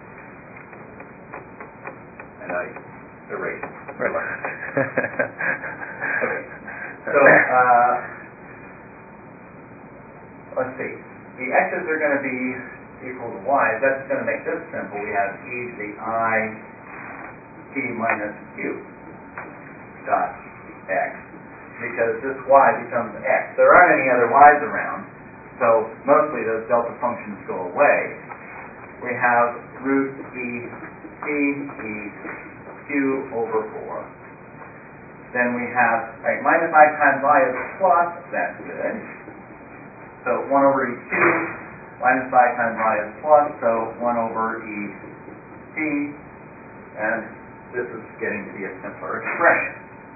And I erased it. Right. Okay. So, let's see. The x's are going to be equal to y. That's going to make this simple. We have e to the I t minus q dot x, because this y becomes x. There aren't any other y's around, so mostly those delta functions go away. we have root e p e q over 4. Then we have, right, minus I times I is plus, that's good. So 1 over e cubed, minus I times I is plus, so 1 over e p, and this is getting to be a simpler expression.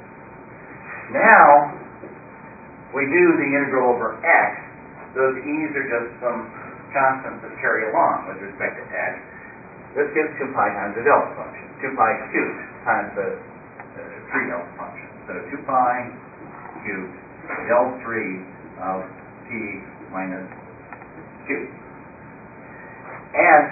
Now, we do the integral over x. Those e's are just some constants that carry along with respect to x. This gives 2 pi times the delta function, 2 pi cubed times the 3 delta function. So 2 pi cubed del 3 of p minus q. And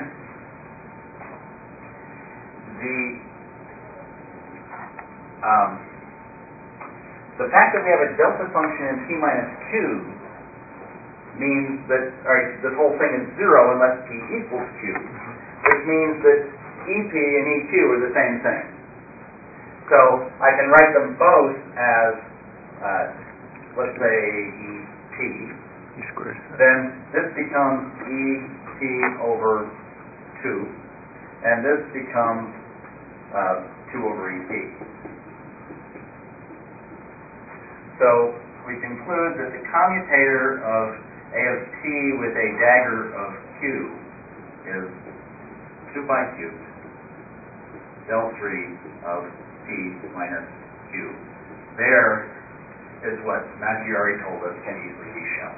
the fact that we have a delta function in p minus q means that, this whole thing is 0 unless p equals q, which means that EP and EQ are the same thing. So I can write them both as, let's say, EP. E squared. Then this becomes EP over 2, and this becomes 2 over EP. So we conclude that the commutator of A of t with a dagger of q is 2 pi cubed del 3 of p minus q. There is what Maggiore told us can easily be shown.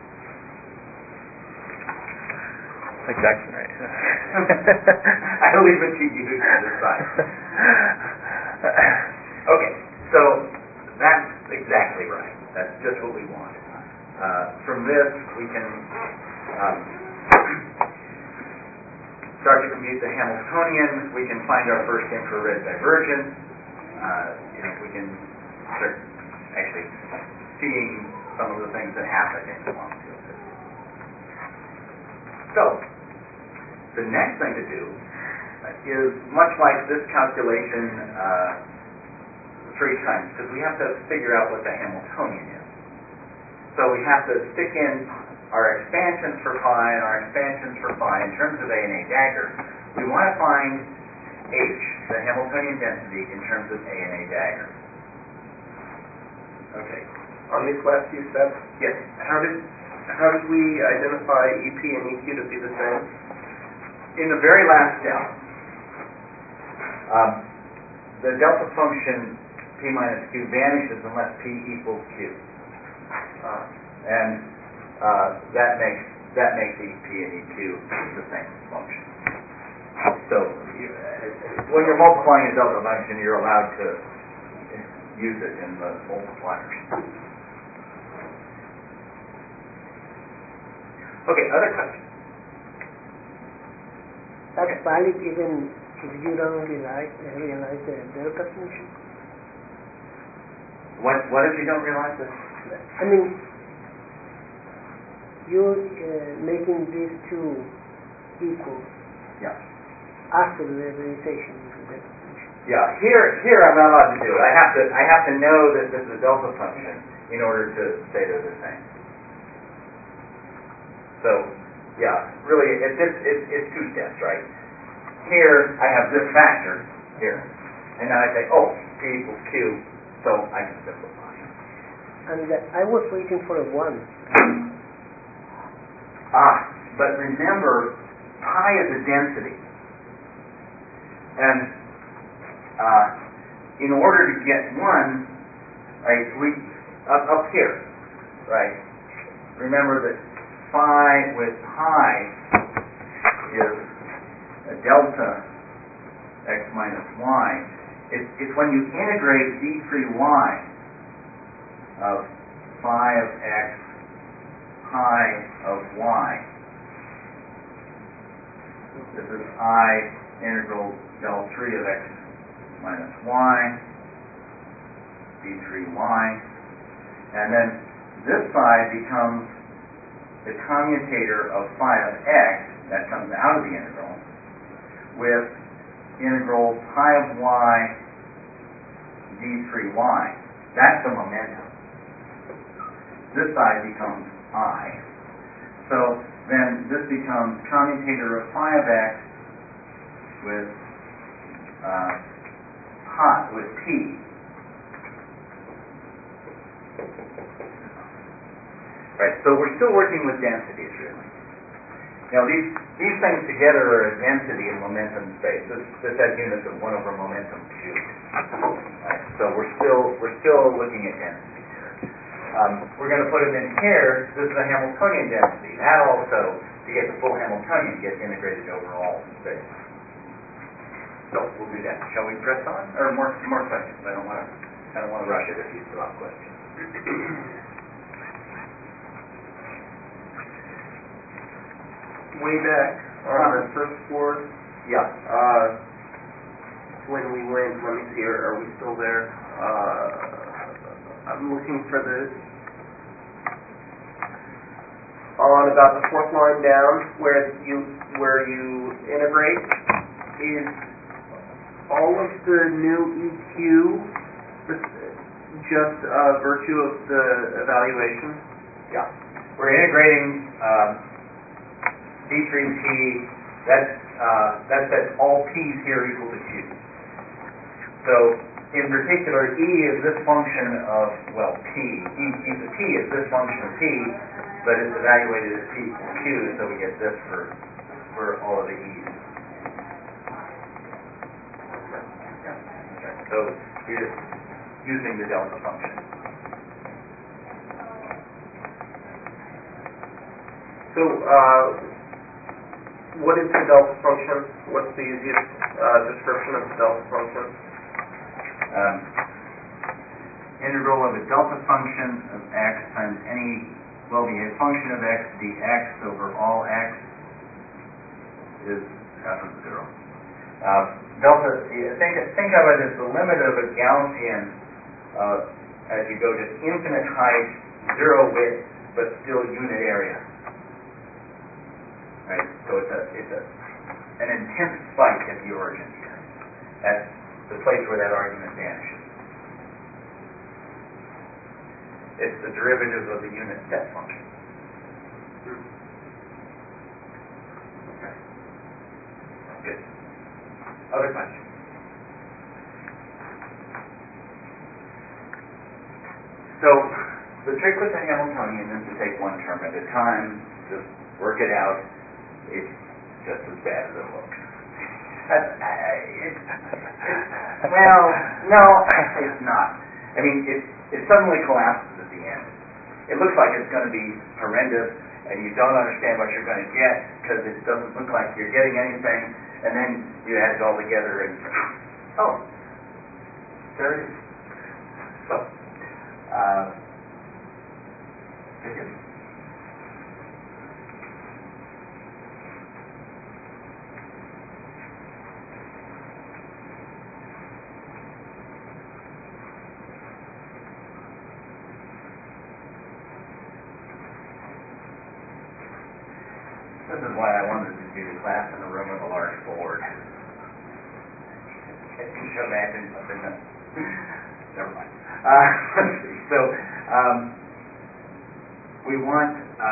Like Jackson, right? I'll leave it to you to decide. Okay, so that's exactly right. That's just what we want. From this, we can start to compute the Hamiltonian. We can find our first infrared divergence. We can start actually seeing some of the things that happen in the quantum field. So, the next thing to do is much like this calculation 3 times, because we have to figure out what the Hamiltonian is. So we have to stick in our expansions for phi and our expansions for phi in terms of A and A dagger. We want to find H, the Hamiltonian density, in terms of A and A dagger. Okay. On these last few steps, Yes. how did we identify EP and EQ to be the same? In the very last step, the delta function p minus q vanishes unless p equals q, and that makes EP and EQ the same function. So when you're multiplying a delta function, you're allowed to use it in the multipliers. Okay, other questions? That's valid even if you don't realize the delta function. What if you don't realize this? I mean, you're making these two equal Yeah. after the realization of the delta function. Yeah. Here I'm not allowed to do it. I have to know that this is a delta function in order to say they're the same. So, yeah, really, it's 2 steps, right? Here I have this factor here, and now I say, oh, p equals q, so I can simplify. And I was waiting for a 1. But remember, pi is a density. And in order to get 1, right, we up here, right, remember that phi with pi is a delta x minus y. It's when you integrate d3y of phi of x pi of y. This is I integral del 3 of x minus y d3y, and then this side becomes the commutator of phi of x, that comes out of the integral, with integral pi of y d3y. That's the momentum. This side becomes I. So then this becomes commutator of phi of x with with t. Right, so we're still working with densities, really. Now these things together are a density in momentum space. This has units of 1 over momentum cubed. Right, so we're still looking at densities here. We're going to put them in here. This is a Hamiltonian density. That also, to get the full Hamiltonian, gets integrated over all space. So we'll do that. Shall we press on? Or more questions? I don't want to rush it if you still have questions. Way back on the first floor, Yeah. when we went, let me see, are we still there? I'm looking for the, on about the fourth line down, where you integrate, is all of the new EQ just virtue of the evaluation? Yeah. We're integrating D3T, that says all P's here equal to Q. So, in particular, E is this function of, well, P. The P is this function of P, but it's evaluated as P equals Q, so we get this for all of the E's. Yeah. So, you're just using the delta function. So, what is the delta function? What's the easiest description of the delta function? Integral of a delta function of x times any, well, the function of x dx over all x is f of 0. Delta, think of it as the limit of a Gaussian as you go to infinite height, 0 width, but still unit area. Right? So it's an intense spike at the origin here. That's the place where that argument vanishes. It's the derivative of the unit step function. Okay. Good. Other questions? So the trick with the Hamiltonian is to take one term at a time, just work it out. It's just as bad as it looks. Well, no, it's not. I mean, it suddenly collapses at the end. It looks like it's going to be horrendous, and you don't understand what you're going to get because it doesn't look like you're getting anything, and then you add it all together and, oh, there it is. So, continue. This is why I wanted to do the class in a room with a large board. Can you imagine something that... Never mind. Let's see. So, we want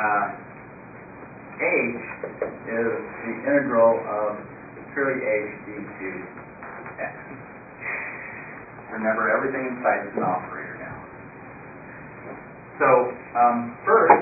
h is the integral of 3h d to x. Remember, everything inside is an operator now. So, first,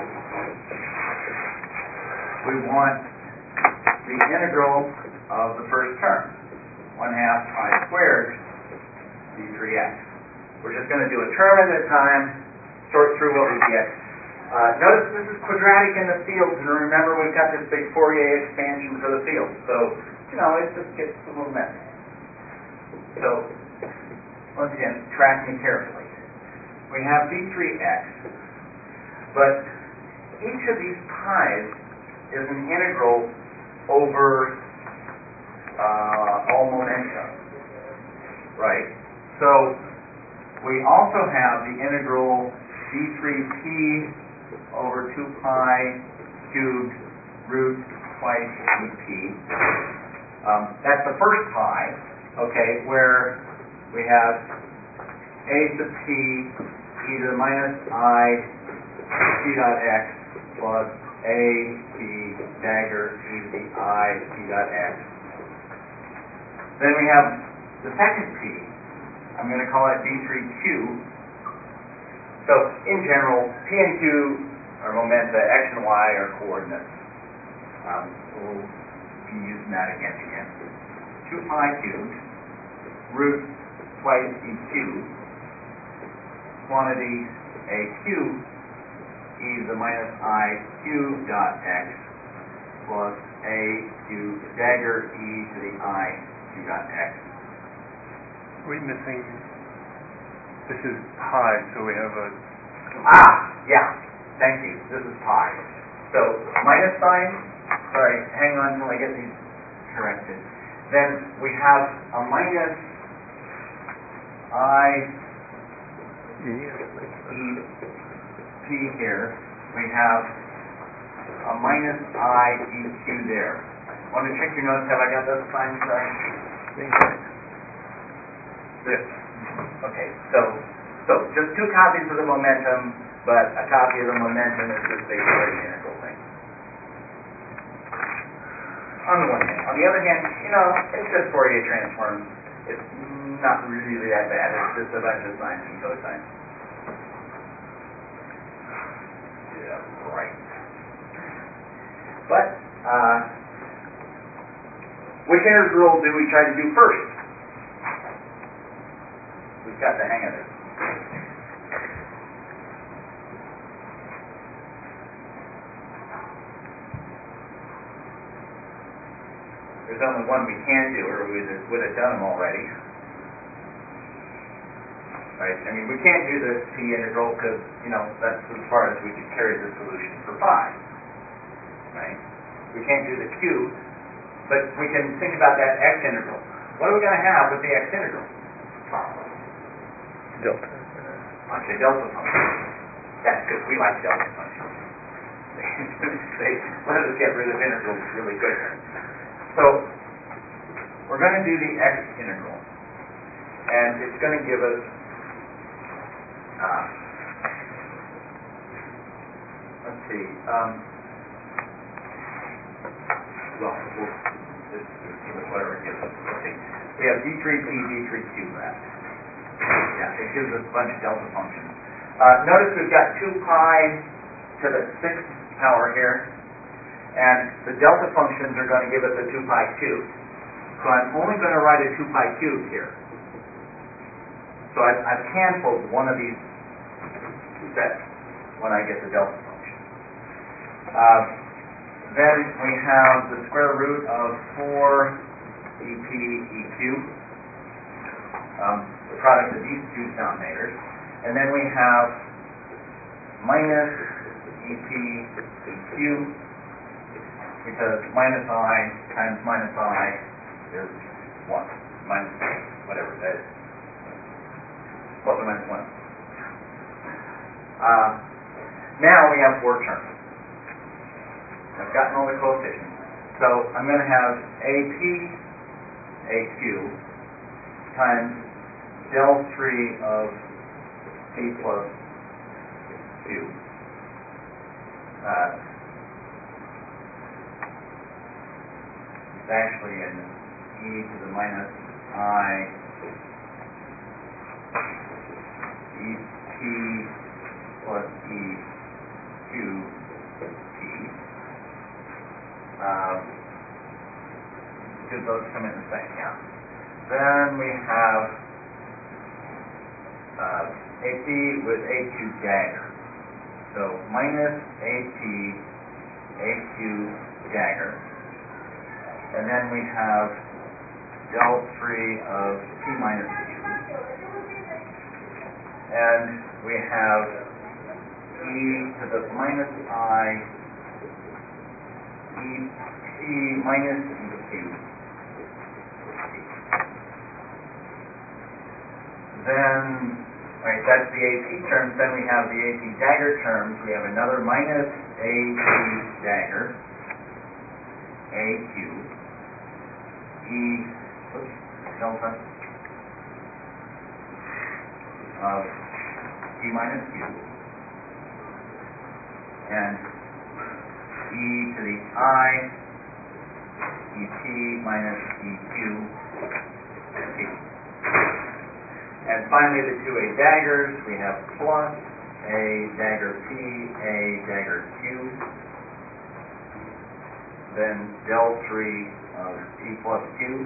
we want the integral of the first term, 1/2 pi squared d3x. We're just going to do a term at a time, sort through what we get. Notice this is quadratic in the fields, and remember we've got this big Fourier expansion for the field. So, it just gets a little messy. So, once again, track me carefully. We have d3x, but each of these pi's is an integral over all momentum, right? So we also have the integral d3p over 2 pi cubed root twice dp. That's the first pi, okay, where we have a sub t e to the minus I t dot x plus A, P, dagger, E to the I, P dot X. Then we have the second P. I'm going to call it D3Q. So, in general, P and Q are momenta, X and Y are coordinates. We'll be using that again and again. 2 pi cubed, root twice E cubed, quantity A cubed, e to the minus I cubed dot X, plus A cubed dagger e to the I q dot X. Are we missing, this is pi, so we have a, Yeah, thank you. This is pi. So, minus sign, sorry, hang on until I get these corrected. Then we have a minus I E P here. We have a minus I E Q there. Want to check your notes? Have I got those signs right? yes. Okay, so just 2 copies of the momentum, but a copy of the momentum is this big Fourier integral thing. On the one hand. On the other hand, it's just Fourier transforms. It's not really that bad. It's just a bunch of sines and cosines. Yeah, right. But, which integral do we try to do first? We've got the hang of it. There's only one we can do, or we would have done them already. Right? I mean, we can't do the P integral because, that's as far as we could carry the solution for pi. Right? We can't do the Q, but we can think about that X integral. What are we going to have with the X integral? Delta. Bunch of delta functions. That's because we like delta functions. They let us get rid of integrals really quickly. So, we're going to do the X integral. And it's going to give us let's see. Just give us whatever it gives us. Okay. We have D3P, D3Q left. Yeah, it gives us a bunch of delta functions. Notice we've got 2 pi to the 6th power here, and the delta functions are going to give us a 2 pi cubed. So I'm only going to write a 2 pi cubed here. So I've canceled one of these sets when I get the delta function. Then we have the square root of 4 EP EQ, the product of these two denominators. And then we have minus EP EQ, because minus I times minus I is 1. Minus whatever that is. Plus or minus 1. Now we have 4 terms. I've gotten all the coefficients. So I'm going to have AP AQ times del 3 of P plus Q. It's actually an e to the minus I EP plus EQ T. Because those come in the same, yeah. Then we have AP with AQ dagger. So minus AP AQ dagger. And then we have del 3 of P minus Q. And we have e to the minus I EP minus EQ. Then, right, that's the AP terms. Then we have the AP dagger terms. We have another minus AP dagger, AQ, delta of P minus Q. And to the I EP minus EQ T. And finally, the two A daggers, we have plus A dagger P, A dagger Q, then del 3 of P plus Q,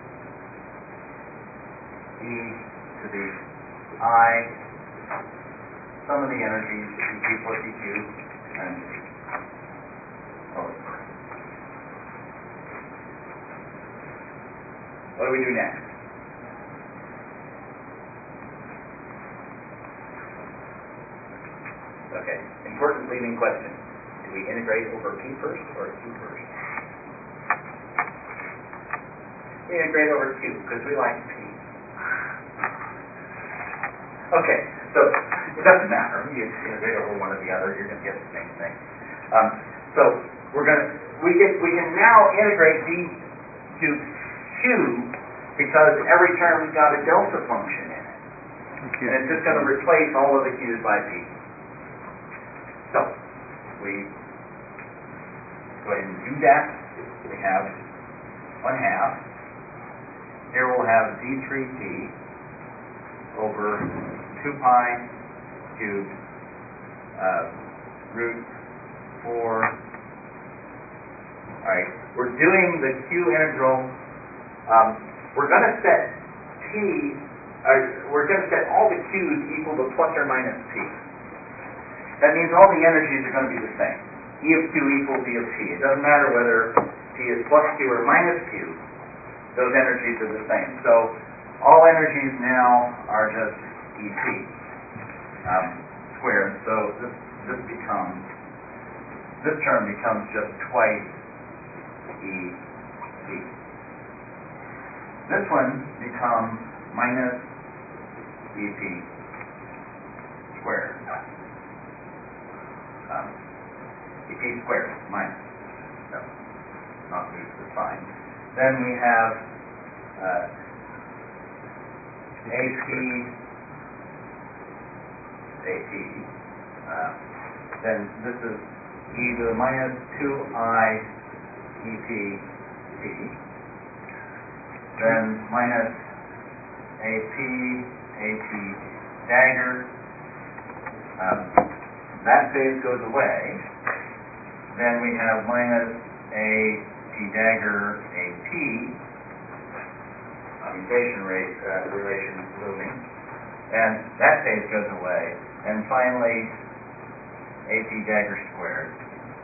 E to the I, sum of the energies, EP plus EQ, and oh. What do we do next? Okay, important leading question. Do we integrate over P first or Q first? We integrate over Q because we like P. Okay, so it doesn't matter. You integrate over one or the other, you're going to get the same thing. So we can now integrate D to Q because every term's got a delta function in it. And it's just going to replace all of the Q's by P. So, we go ahead and do that. We have 1/2. Here we'll have D3P over 2 pi cubed root 4. Alright, we're doing the Q integral. We're going to set we're going to set all the Q's equal to plus or minus P. That means all the energies are going to be the same. E of Q equals E of P. It doesn't matter whether P is plus Q or minus Q. Those energies are the same. So all energies now are just EP squared. So this term becomes just twice EP. This one becomes minus EP squared. EP squared minus. No, not lose the sign. Then we have AP. Then this is e to the minus 2I EP T. Then minus AP dagger. That phase goes away. Then we have minus AP dagger AP, mutation rate relation looming, and that phase goes away. And finally, AP dagger squared.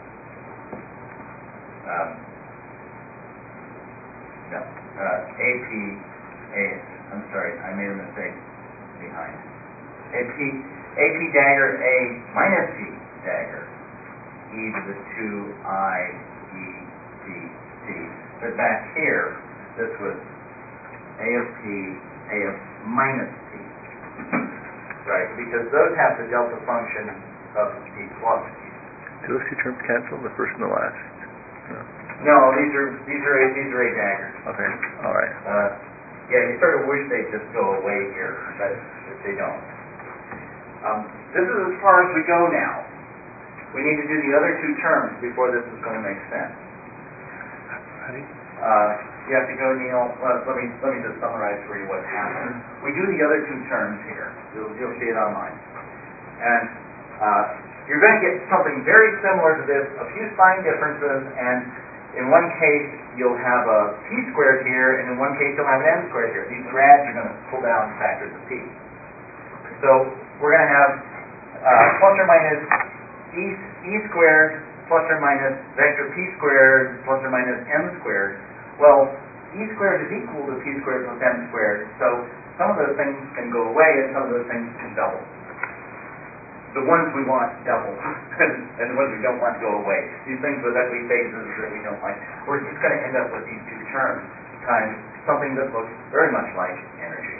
I'm sorry, I made a mistake behind. AP dagger A minus P dagger e to the 2I E P T. But back here, this was A of P, A of minus P. Right, because those have the delta function of P plus Q. Do those two terms cancel, the first and the last? No, these are A daggers. Okay, all right. Yeah, you sort of wish they'd just go away here, but they don't. This is as far as we go now. We need to do the other two terms before this is going to make sense. You have to go, Neil. Let me just summarize for you what happened. We do the other two terms here. You'll see it online. And you're going to get something very similar to this, a few sign differences, and in one case you'll have a P squared here, and in one case you'll have an M squared here. These grads are going to pull down factors of P. So we're going to have plus or minus E squared plus or minus vector P squared plus or minus M squared. Well, E squared is equal to P squared plus M squared, so some of those things can go away and some of those things can double. The ones we want double, and the ones we don't want go away. These things with ugly phases that we don't like. We're just going to end up with these two terms times something that looks very much like energy.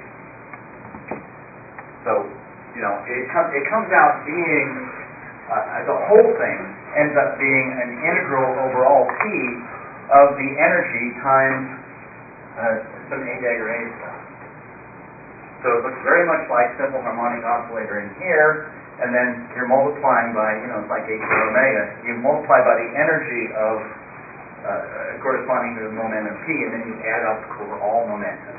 So, it comes out being, the whole thing ends up being an integral over all P of the energy times some A dagger A stuff. So it looks very much like simple harmonic oscillator in here, and then you're multiplying by, it's like h over omega. You multiply by the energy of corresponding to the momentum p, and then you add up over all momentum.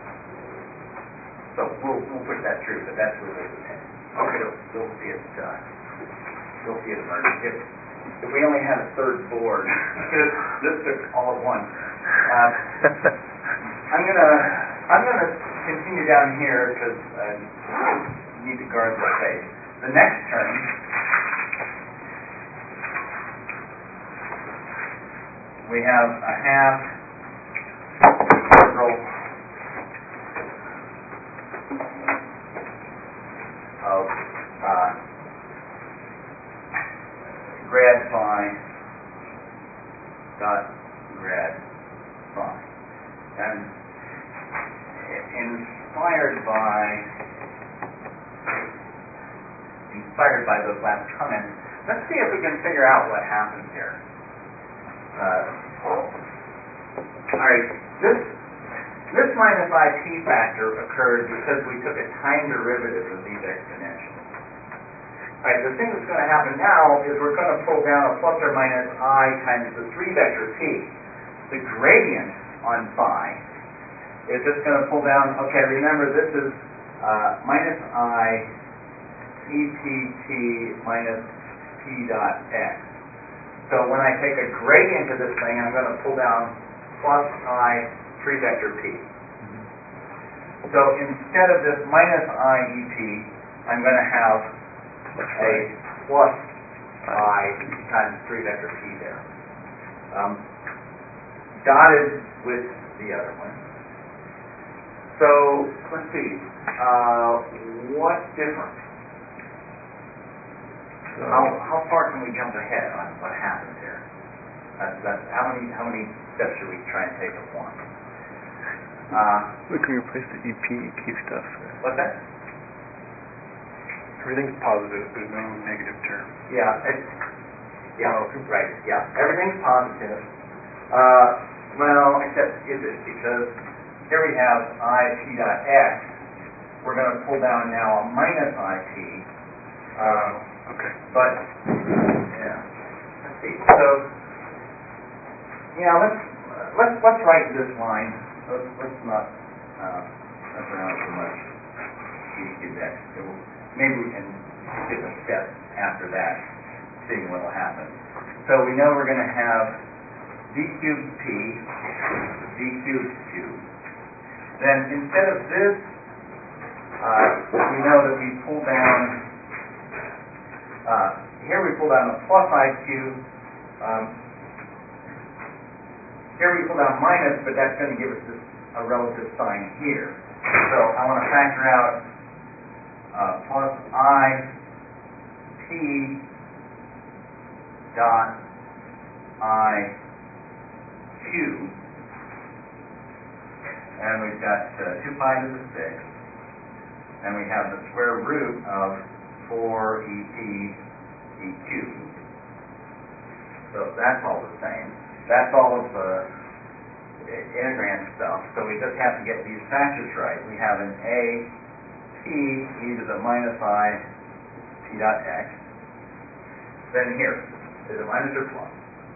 So we'll push that through, but that's really okay. You'll see it. You'll see it emerge. If we only had a third board, this took all at once. I'm gonna continue down here because I need to guard the space. The next term we have a half integral of grad phi dot grad phi, and inspired by those last comments, let's see if we can figure out what happens here. All right, this minus IP factor occurred because we took a time derivative of these exponentials. All right, the thing that's going to happen now is we're going to pull down a plus or minus I times the 3 vector p. The gradient on phi is just going to pull down, okay, remember this is minus I ept minus p dot x. So when I take a gradient of this thing, I'm going to pull down plus I 3 vector p. So instead of this minus I ep, I'm going to have a plus I times 3 vector p there. Dotted with the other one. So let's see. What's different? How far can we jump ahead on what happens here? That's how many steps should we try and take at once? We can replace the EP stuff. What's that? Everything's positive. There's no negative term. Yeah. Right. Yeah. Everything's positive. Well, except is it, because here we have I p dot x. We're going to pull down now a minus I p. Okay. But yeah. Let's see. So yeah, let's write this line. Let's not mess around too much. E cubed x. Maybe we can skip a step after that, seeing what will happen. So we know we're going to have d cubed p, d cubed q. Then instead of this, we know that we pull down, here we pull down a plus iq, here we pull down minus, but that's going to give us a relative sign here. So I want to factor out plus I p dot I q, and we've got 2 pi to the 6, and we have the square root of 4 EP EQ. So that's all the same. That's all of the integrand stuff. So we just have to get these factors right. We have an A p e to the minus I p dot x. Then here, is it minus or plus?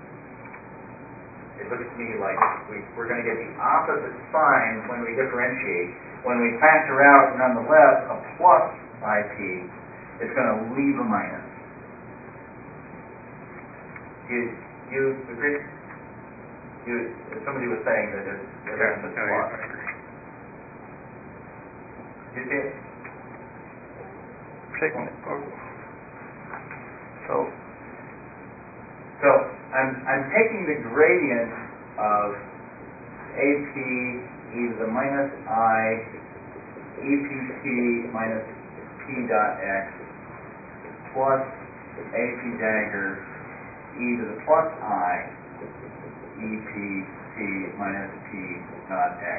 It looks to me like we're going to get the opposite sign when we differentiate. When we factor out, nonetheless, a plus IP, it's going to leave a minus. You agree? Somebody was saying that everything was plus. I agree. You see it? Taking it. So I'm taking the gradient of AP e to the minus I EPT minus P dot x plus AP dagger e to the plus I EPT minus P dot x.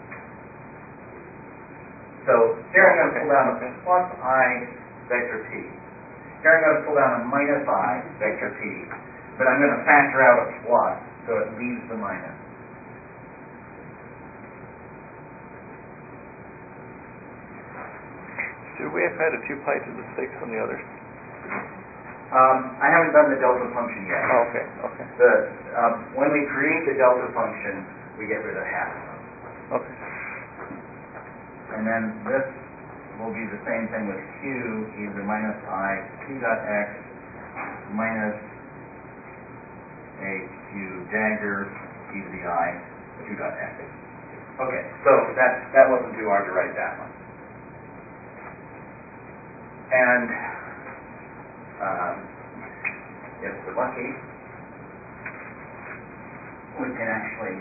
So here I'm going to pull down a plus I vector P. Here I'm going to pull down a minus I vector P. But I'm going to factor out a plus, so it leaves the minus. Should we have had a 2 pi to the 6 on the other I haven't done the delta function yet. Oh, okay, okay, When we create the delta function, we get rid of half. okay. And then this will be the same thing with q, either minus I q dot x minus a q dagger e to the I q dot x. Okay, so that wasn't too hard to write that one. And if we're lucky, we can actually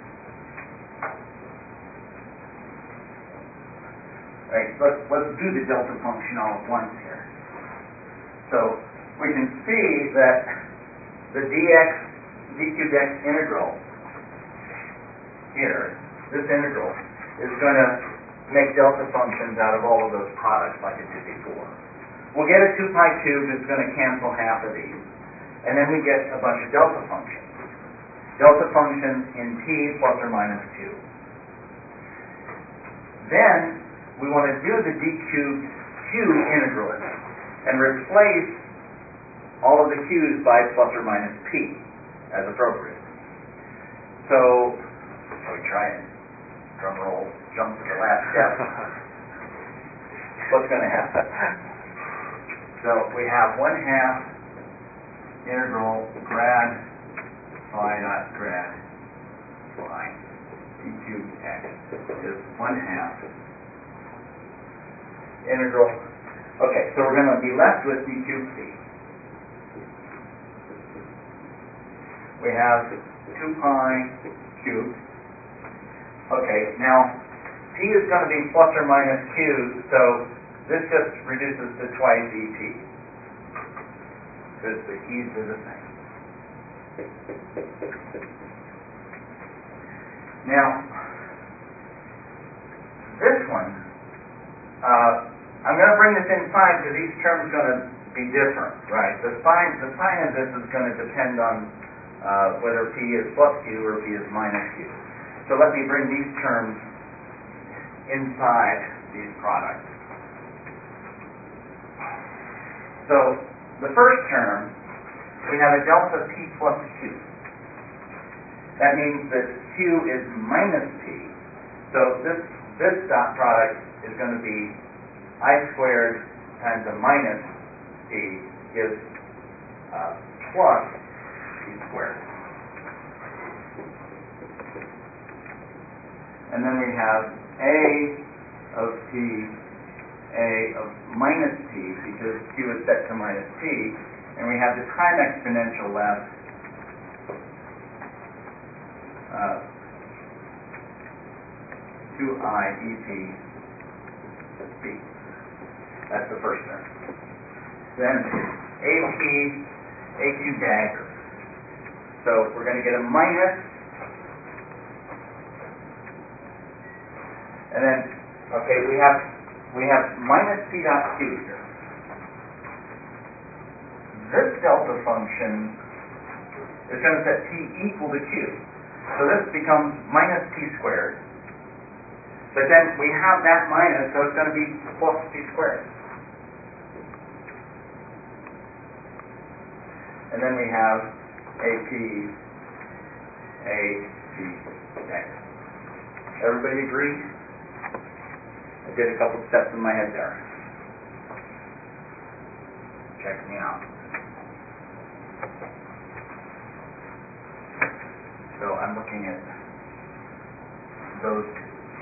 right, let's do the delta function all at once here. So we can see that the d cubed x integral here, this integral, is going to make delta functions out of all of those products like it did before. We'll get a 2 pi cubed that's going to cancel half of these, and then we get a bunch of delta functions. Delta functions in t plus or minus 2. Then we want to do the d cubed q integral and replace all of the q's by plus or minus p as appropriate. So we try and drum roll, jump to the last step. What's going to happen? So we have 1/2 integral grad phi dot grad phi d cubed x is 1/2 integral. Okay, so we're going to be left with d cubed c. We have 2 pi cubed. Okay, now p is going to be plus or minus q, so this just reduces to twice et, because the e's are the same. Now, this one, I'm going to bring this inside because each term is going to be different, right? The sign of this is going to depend on whether p is plus q or p is minus q. So let me bring these terms inside these products. So the first term, we have a delta p plus q. That means that q is minus p. So this dot product is going to be I squared times a minus p gives plus p squared. And then we have a of p, a of minus p, because q is set to minus p, and we have the time exponential left, 2i ep b. That's the first term. Then aq dagger. So we're going to get a minus. And then, okay, we have minus p dot q here. This delta function is going to set t equal to q. So this becomes minus p squared. But then we have that minus, so it's going to be plus p squared. And then we have ap dagger. Everybody agree? I did a couple steps in my head there. Check me out. So I'm looking at those two.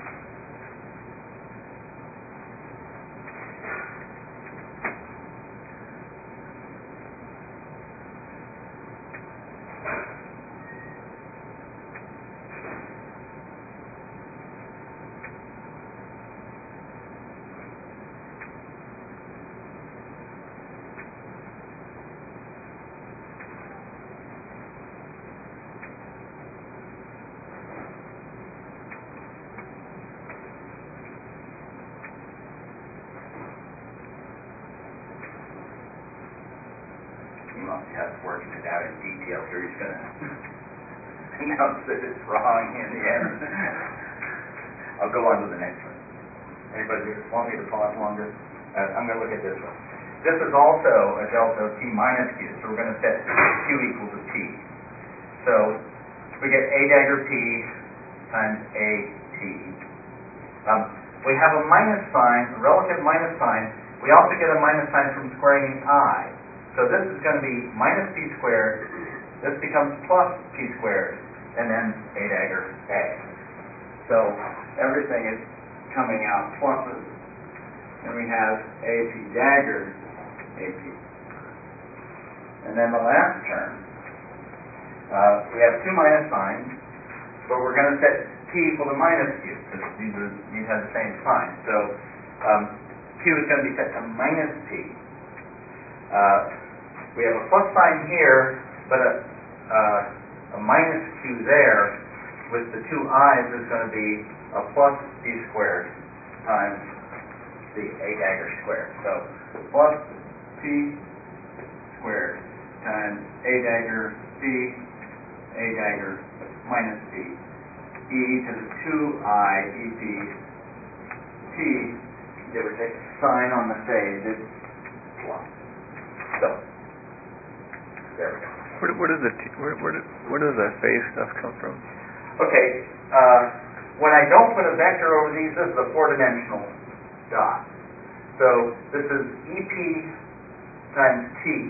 Has working it out in detail here. He's going to announce that it's wrong in the end. I'll go on to the next one. Anybody want me to pause longer? I'm going to look at this one. this is also a delta of t minus q, so we're going to set q equal to t. So we get a dagger p times a t. We have a minus sign, a relative minus sign. We also get a minus sign from squaring the I. So this is going to be minus p squared. This becomes plus p squared, and then a dagger a. So everything is coming out pluses. And we have ap dagger ap. And then the last term, we have two minus signs, but we're going to set t equal to minus q, because these have the same sign. So q is going to be set to minus p. We have a plus sign here, but a minus q there. With the two i's is going to be a plus p squared times the a dagger squared. So plus p squared times a dagger p, a dagger minus p, e to the 2i ep t, give or take a sign on the phase, it's plus. So there we go. Where does the phase stuff come from? Okay, when I don't put a vector over these, this is a four-dimensional dot. So this is EP times T.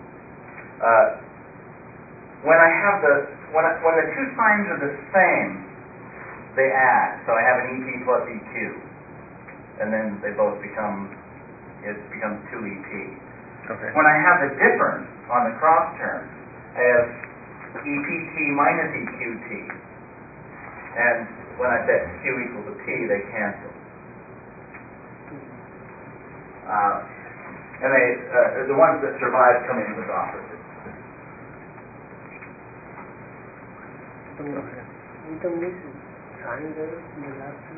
When the two signs are the same, they add. So I have an EP plus EQ, and then they both becomes 2EP. Okay. When I have the difference on the cross term, I have EPT minus EQT. And when I set Q equal to P, they cancel. And the ones that survive come in with opposites. You don't miss sign there in the last two?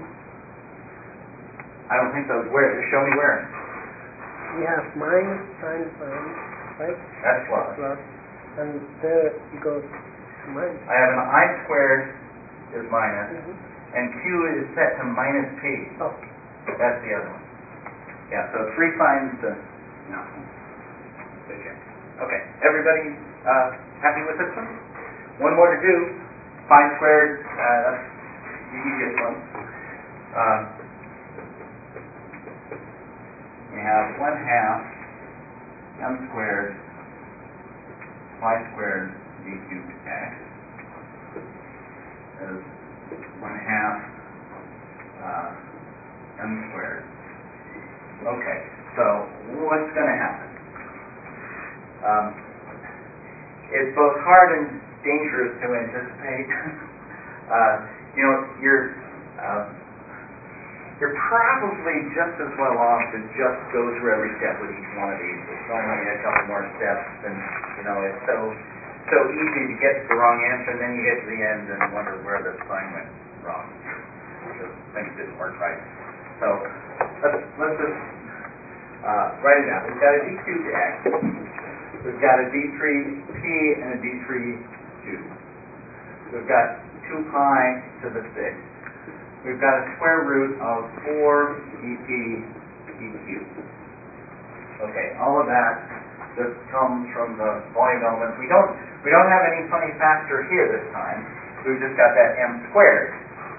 I don't think so. Where? Show me where. We have minus sign, right? That's plus. Plus. And there you go to minus. I have an I squared is minus, and Q is set to minus P. Oh. That's the other one. Yeah, so three signs to... No. Good check. Okay, everybody happy with this one? One more to do. Pi squared, that's the easiest one. We have 1/2 m squared pi squared d cubed x. Is 1/2 m squared. Okay, so what's going to happen? It's both hard and dangerous to anticipate. You're probably just as well off to just go through every step with each one of these. It's only a couple more steps, and it's so easy to get to the wrong answer, and then you get to the end and wonder where the sign went wrong, because things didn't work right. So let's just write it out. We've got a d cubed x. We've got a d3p and a d3q. We've got 2 pi to the 6th. We've got a square root of 4 EP EQ. Okay, all of that just comes from the volume elements. We don't have any funny factor here this time. We've just got that m squared.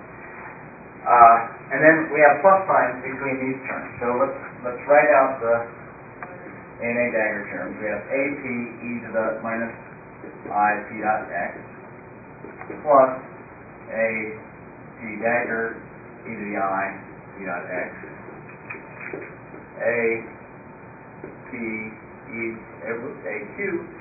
And then we have plus signs between these terms. So let's write out the A and A dagger terms. We have AP e to the minus I p dot x plus A p dagger e to the I p dot x. A p e a q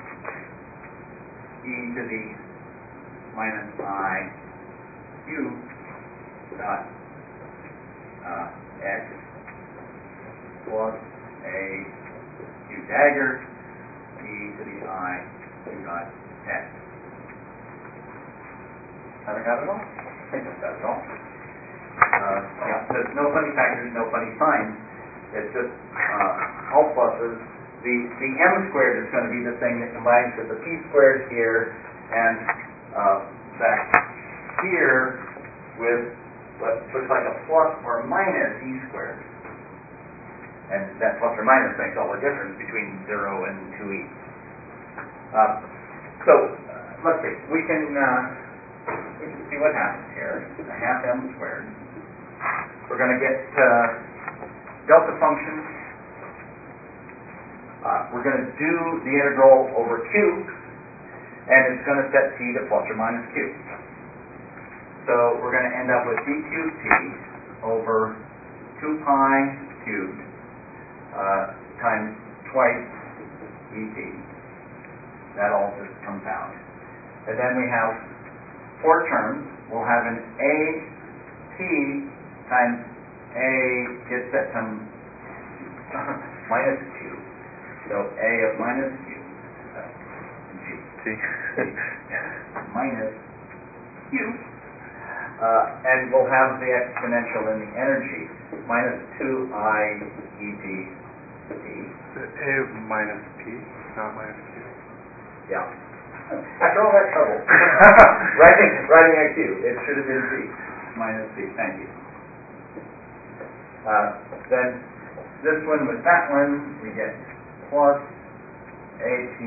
e to the minus I q dot x plus a q dagger e to the I q dot x. Have I got it all? I think I've got it all. There's no funny factors, no funny signs. It's just all pluses. The m squared is going to be the thing that combines with the p squared here and back here with what looks like a plus or minus e squared. And that plus or minus makes all the difference between 0 and 2e. Let's see. We can see what happens here. A half m squared. We're going to get delta function. We're going to do the integral over q, and it's going to set t to plus or minus q. So we're going to end up with d cubed t over 2 pi cubed times twice et. That all just comes out. And then we have 4 terms. We'll have an a t times a gets set to minus q. So a of minus q. G. Minus q. And we'll have the exponential in the energy. Minus 2i et t. A of minus p, not minus q. Yeah. After all that trouble, writing a q, it should have been c. Minus c. Thank you. Then this one with that one, we get plus at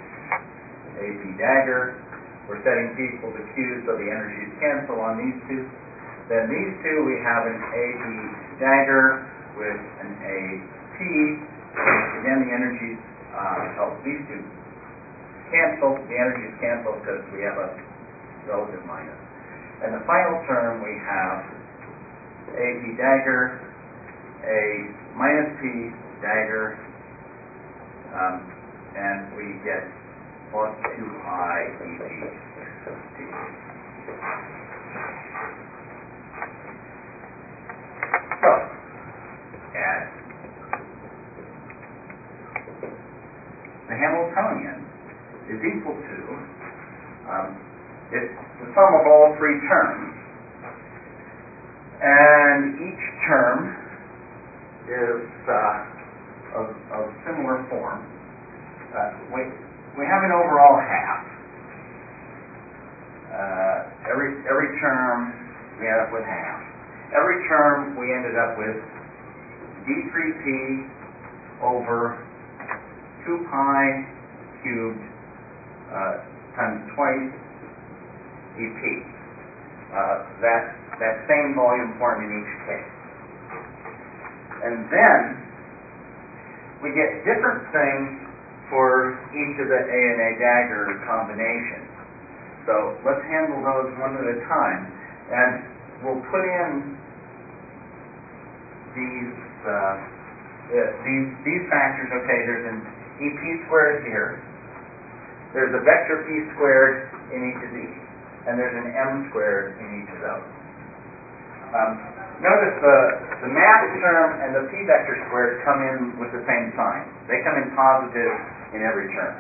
dagger. We're setting t equal to q, so the energies cancel on these two. Then these two, we have an at dagger with an at. Again, the energies, these two cancel. The energies cancel because we have a relative minus. And the final term, we have at dagger, a minus p dagger, and we get plus 2i et t. So, add the Hamiltonian is equal to it's the sum of all 3 terms, and each term is of similar form. We have an overall half. Every term we end up with half. Every term we ended up with d3p over 2 pi cubed times twice EP. That same volume form in each case. And then we get different things for each of the A and A dagger combinations. So let's handle those one at a time. And we'll put in these factors. Okay, there's an EP squared here. There's a vector p squared in each of these. And there's an m squared in each of those. Notice the mass term and the p vector squared come in with the same sign. They come in positive in every term.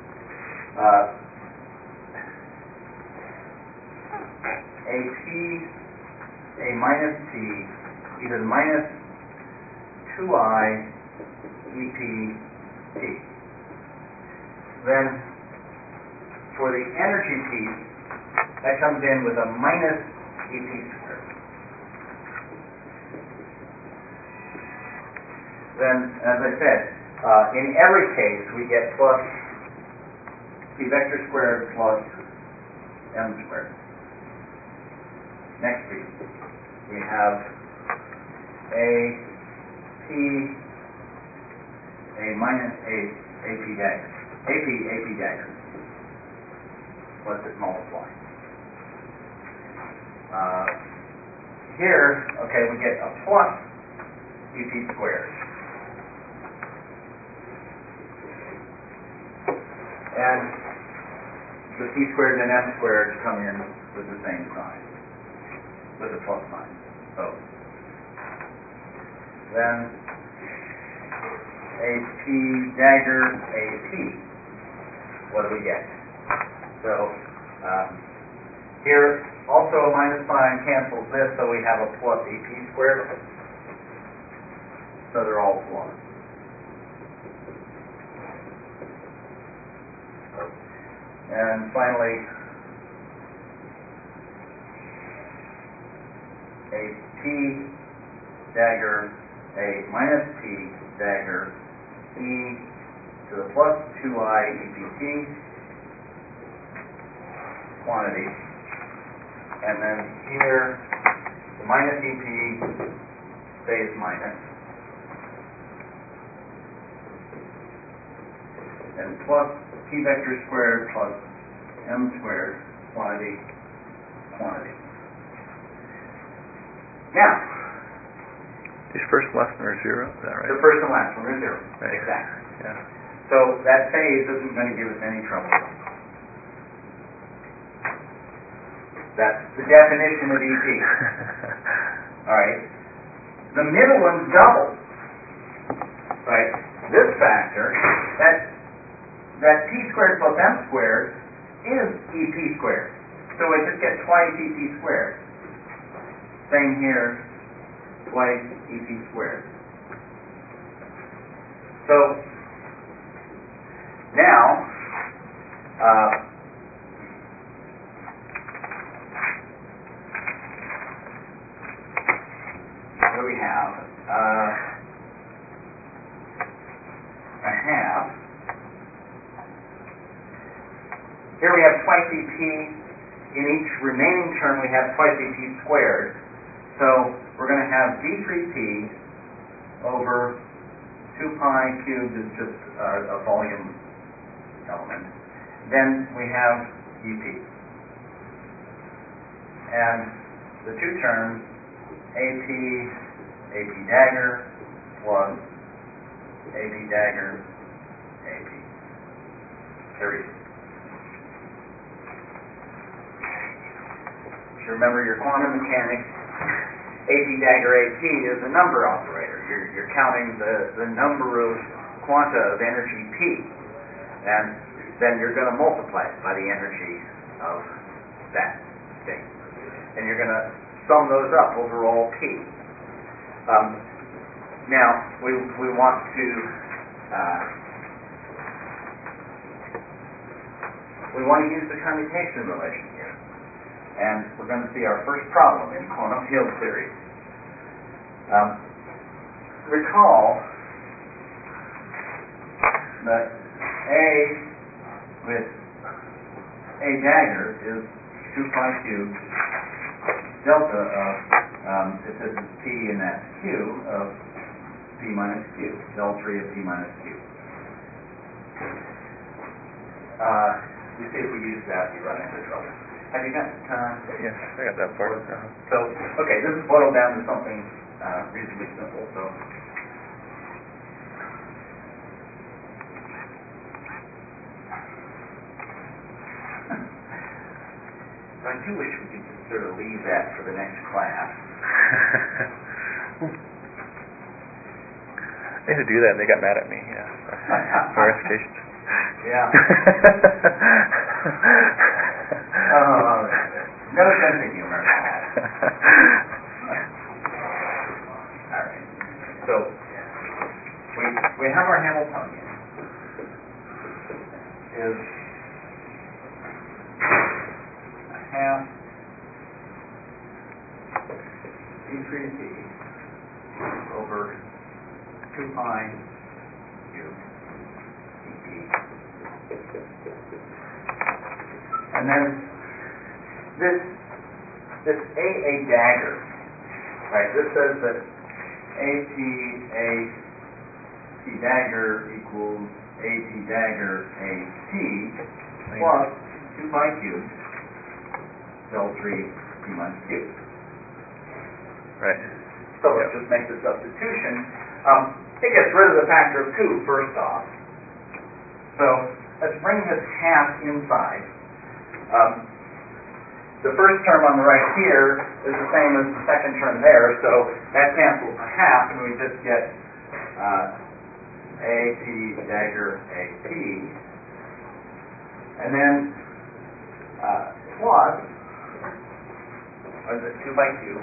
A minus t equals minus 2i EP t. Then for the energy piece, that comes in with a minus EP squared. Then, as I said, in every case we get plus p vector squared plus m squared. Next piece, we have a minus AP dagger. AP dagger. Let's just multiply. Here, okay, we get a plus EP squared. And the p squared and m squared come in with the same sign, with a plus sign. So then AP dagger AP. What do we get? So here also a minus sign cancels this, so we have a plus EP squared. So they're all plus. And finally, a P dagger, a minus P dagger e to the plus 2I EPT quantity, and then here the minus EP stays minus, and plus P vector squared plus M squared quantity. Now, These first and last one are 0, is that right? the first and last one are 0. Right. Exactly. Yeah. So that phase isn't going to give us any trouble. That's the definition of EP. All right. The middle one's double. Right. This factor, that P squared plus M squared is EP squared. So we just get twice EP squared. Same here, twice EP squared. So now, what do we have? A half. Here we have twice EP. In each remaining term we have twice EP squared. So we're going to have d3p over 2 pi cubed is just a volume element. Then we have EP. And the two terms, AP dagger plus AP dagger, AP. Period. If you remember your quantum mechanics, AP dagger AP is a number operator. You're counting the number of quanta of energy P, and then you're going to multiply it by the energy of that state. And you're going to sum those up over all P. Now, we want to use the commutation relation here. And we're going to see our first problem in quantum field theory. Recall that A with A dagger is 2 pi cubed delta of, if this is P and that's Q, of P minus Q, del 3 of P minus Q. You see if we use that, we run into trouble. Have you got Yes, I got that part. So, okay, this is boiled down to something reasonably simple. So, I do wish we could just sort of leave that for the next class. They had to do that, and they got mad at me. Yeah. Verifications. Yeah. No sense of humor. All right. So we have our Hamiltonian is a half d3p over 2 pi cubed dp. And then this AA dagger, right? This says that AP dagger equals AP dagger AP plus 2 pi cubed del 3 P minus Q. Right. So let's just make the substitution. It gets rid of the factor of 2 first off. So let's bring this half inside. The first term on the right here is the same as the second term there, so that cancels the half, and we just get AP dagger AP, and then plus, what is it, 2 by Q,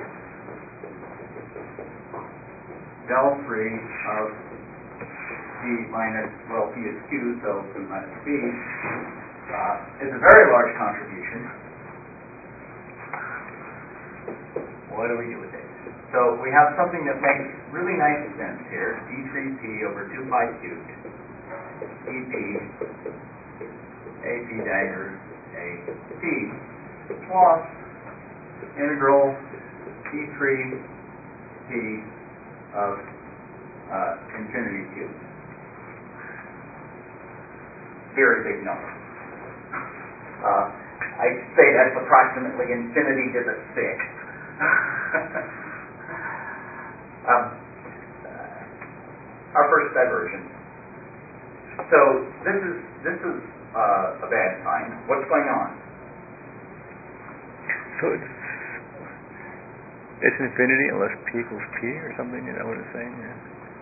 del 3 of P minus, well, P is Q, so P minus P is a very large contribution. What do we do with it? So we have something that makes really nice sense here. D3P over 2 pi cubed EP AP dagger AP plus integral D3P of infinity cubed. Very big number. I'd say that's approximately infinity to the 6. Our first diversion. So this is a bad sign. What's going on? So it's infinity unless p equals p or something. Is that what it's saying? Yeah.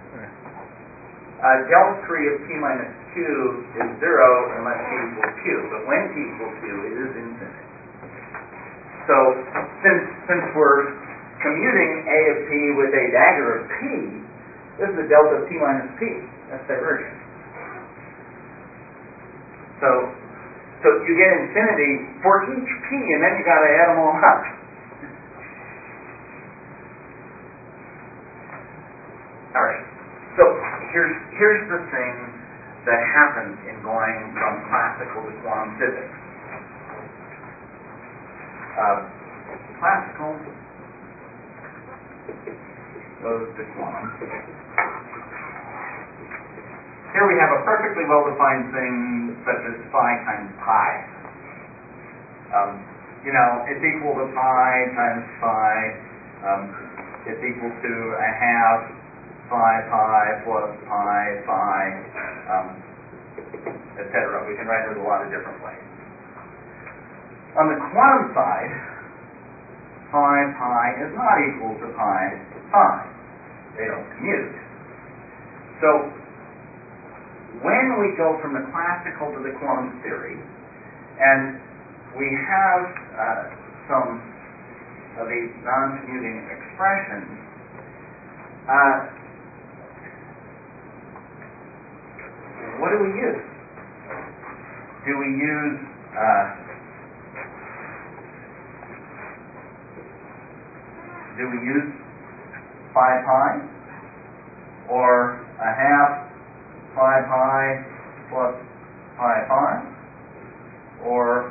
Del 3 of t minus q is 0 unless t equals q. But when t equals q, it is infinity. So since we're commuting a of p with a dagger of p, this is the delta of t minus p. That's divergent. So you get infinity for each p, and then you got to add them all up. All right. So here's the thing that happens in going from classical to quantum physics. Classical goes to quantum. Here we have a perfectly well-defined thing such as phi times pi. It's equal to pi times phi. It's equal to a half phi pi plus pi phi, etc. We can write it a lot of different ways. On the quantum side, phi pi is not equal to pi phi. They don't commute. So when we go from the classical to the quantum theory, and we have some of these non-commuting expressions, what do we use? Do we use phi pi, or a half phi pi plus phi pi, or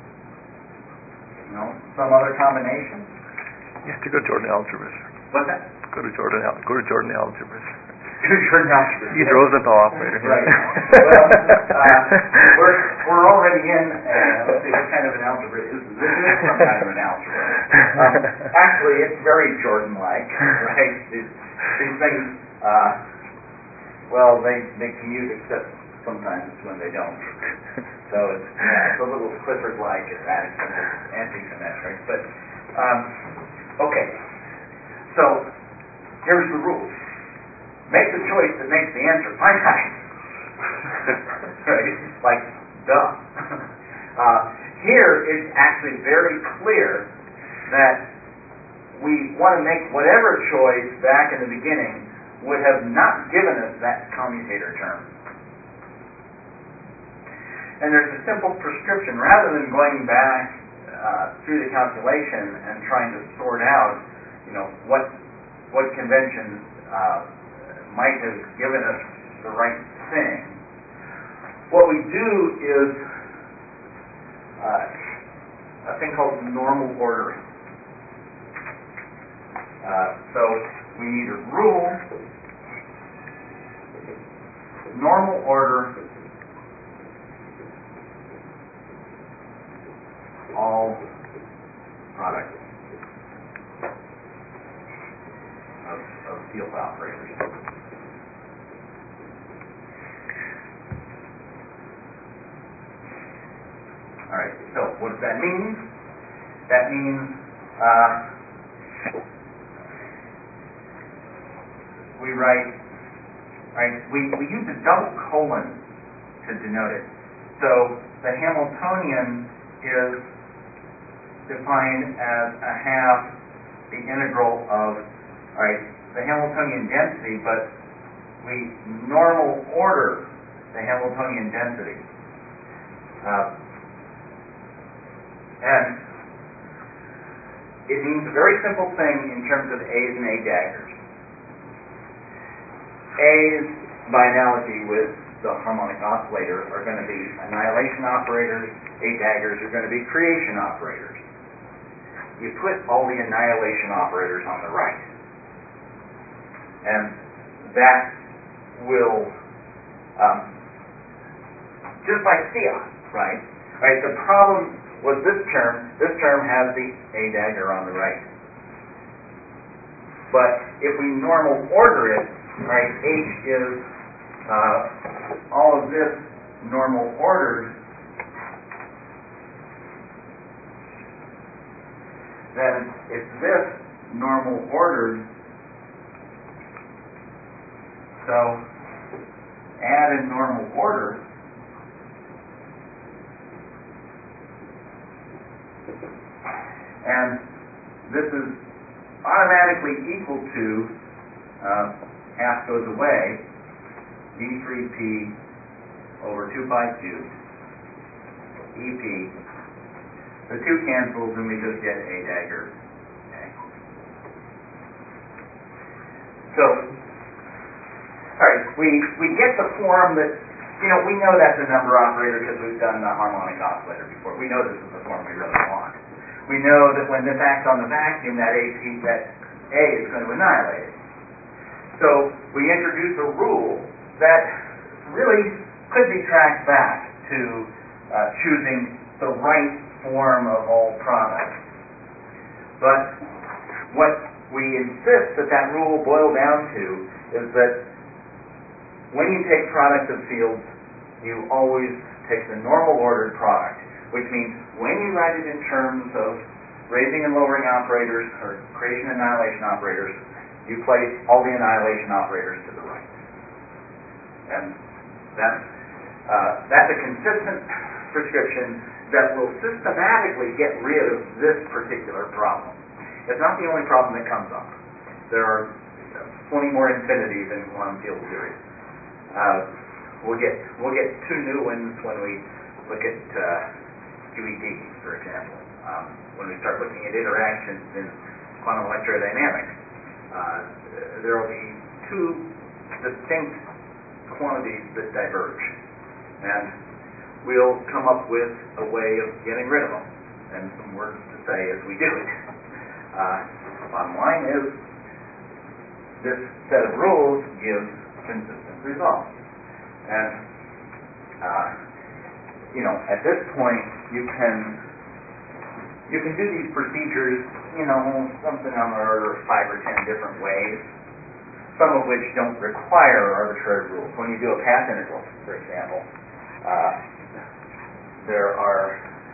some other combination? You have to go to Jordan algebras. What's that? Go to Jordan algebras. Go to Jordan algebras. Use Rosenthal operator. Right. Well, we're already in. Let's see, what kind of an algebra is this? This is some kind of an algebra. Actually, it's very Jordan-like, right? These things. Well, they commute, except sometimes when they don't. So it's a little Clifford-like at that, except it's anti-symmetric. But okay. So here's the rule. Make the choice that makes the answer finite. Right? Like, duh. Here it's actually very clear that we want to make whatever choice back in the beginning would have not given us that commutator term. And there's a simple prescription. Rather than going back through the calculation and trying to sort out, what convention might have given us the right thing, what we do is a thing called normal ordering. So we need a rule, normal order all products of field operators. All right, so what does that mean? That means we write, we use a double colon to denote it. So the Hamiltonian is defined as a half the integral of, the Hamiltonian density, but we normal order the Hamiltonian density. And it means a very simple thing in terms of A's and A daggers. A's, by analogy with the harmonic oscillator, are going to be annihilation operators. A daggers are going to be creation operators. You put all the annihilation operators on the right, and that will, just like fiat, right? Right. The problem was this term. This term has the A dagger on the right. But if we normal order it, right, H is all of this normal ordered, then if this normal ordered, so add in normal order, and this is automatically equal to, half goes away, d3p over 2 pi cubed EP. The 2 cancels and we just get A dagger A. So, alright, we get the form that, we know that's a number operator because we've done the harmonic oscillator before. We know this is the form we really want. We know that when this acts on the vacuum, that A is going to annihilate it. So we introduce a rule that really could be tracked back to choosing the right form of all products. But what we insist that rule boil down to is that when you take products of fields, you always take the normal ordered product, which means when you write it in terms of raising and lowering operators or creation and annihilation operators, you place all the annihilation operators to the right. And that's a consistent prescription that will systematically get rid of this particular problem. It's not the only problem that comes up. There are plenty more infinities in quantum field theory. We'll get 2 new ones when we look at QED, for example. When we start looking at interactions in quantum electrodynamics, there will be 2 distinct quantities that diverge, and we'll come up with a way of getting rid of them and some words to say as we do it. Bottom line is, this set of rules gives consistent results. And, at this point, you can do these procedures, something on the order of 5 or 10 different ways, some of which don't require arbitrary rules. When you do a path integral, for example, there are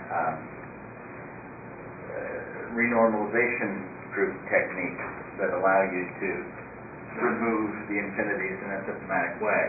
renormalization group techniques that allow you to remove the infinities in a systematic way.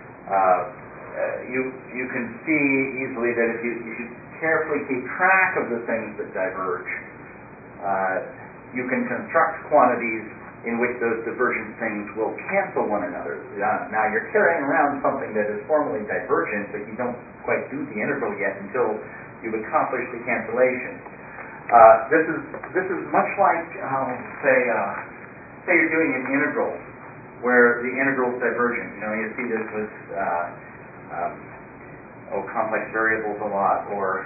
You can see easily that if you carefully keep track of the things that diverge, you can construct quantities in which those divergent things will cancel one another. Now you're carrying around something that is formally divergent, but you don't quite do the integral yet until you've accomplished the cancellation. This is much like, say you're doing an integral where the integral is divergent. You see this with complex variables a lot, or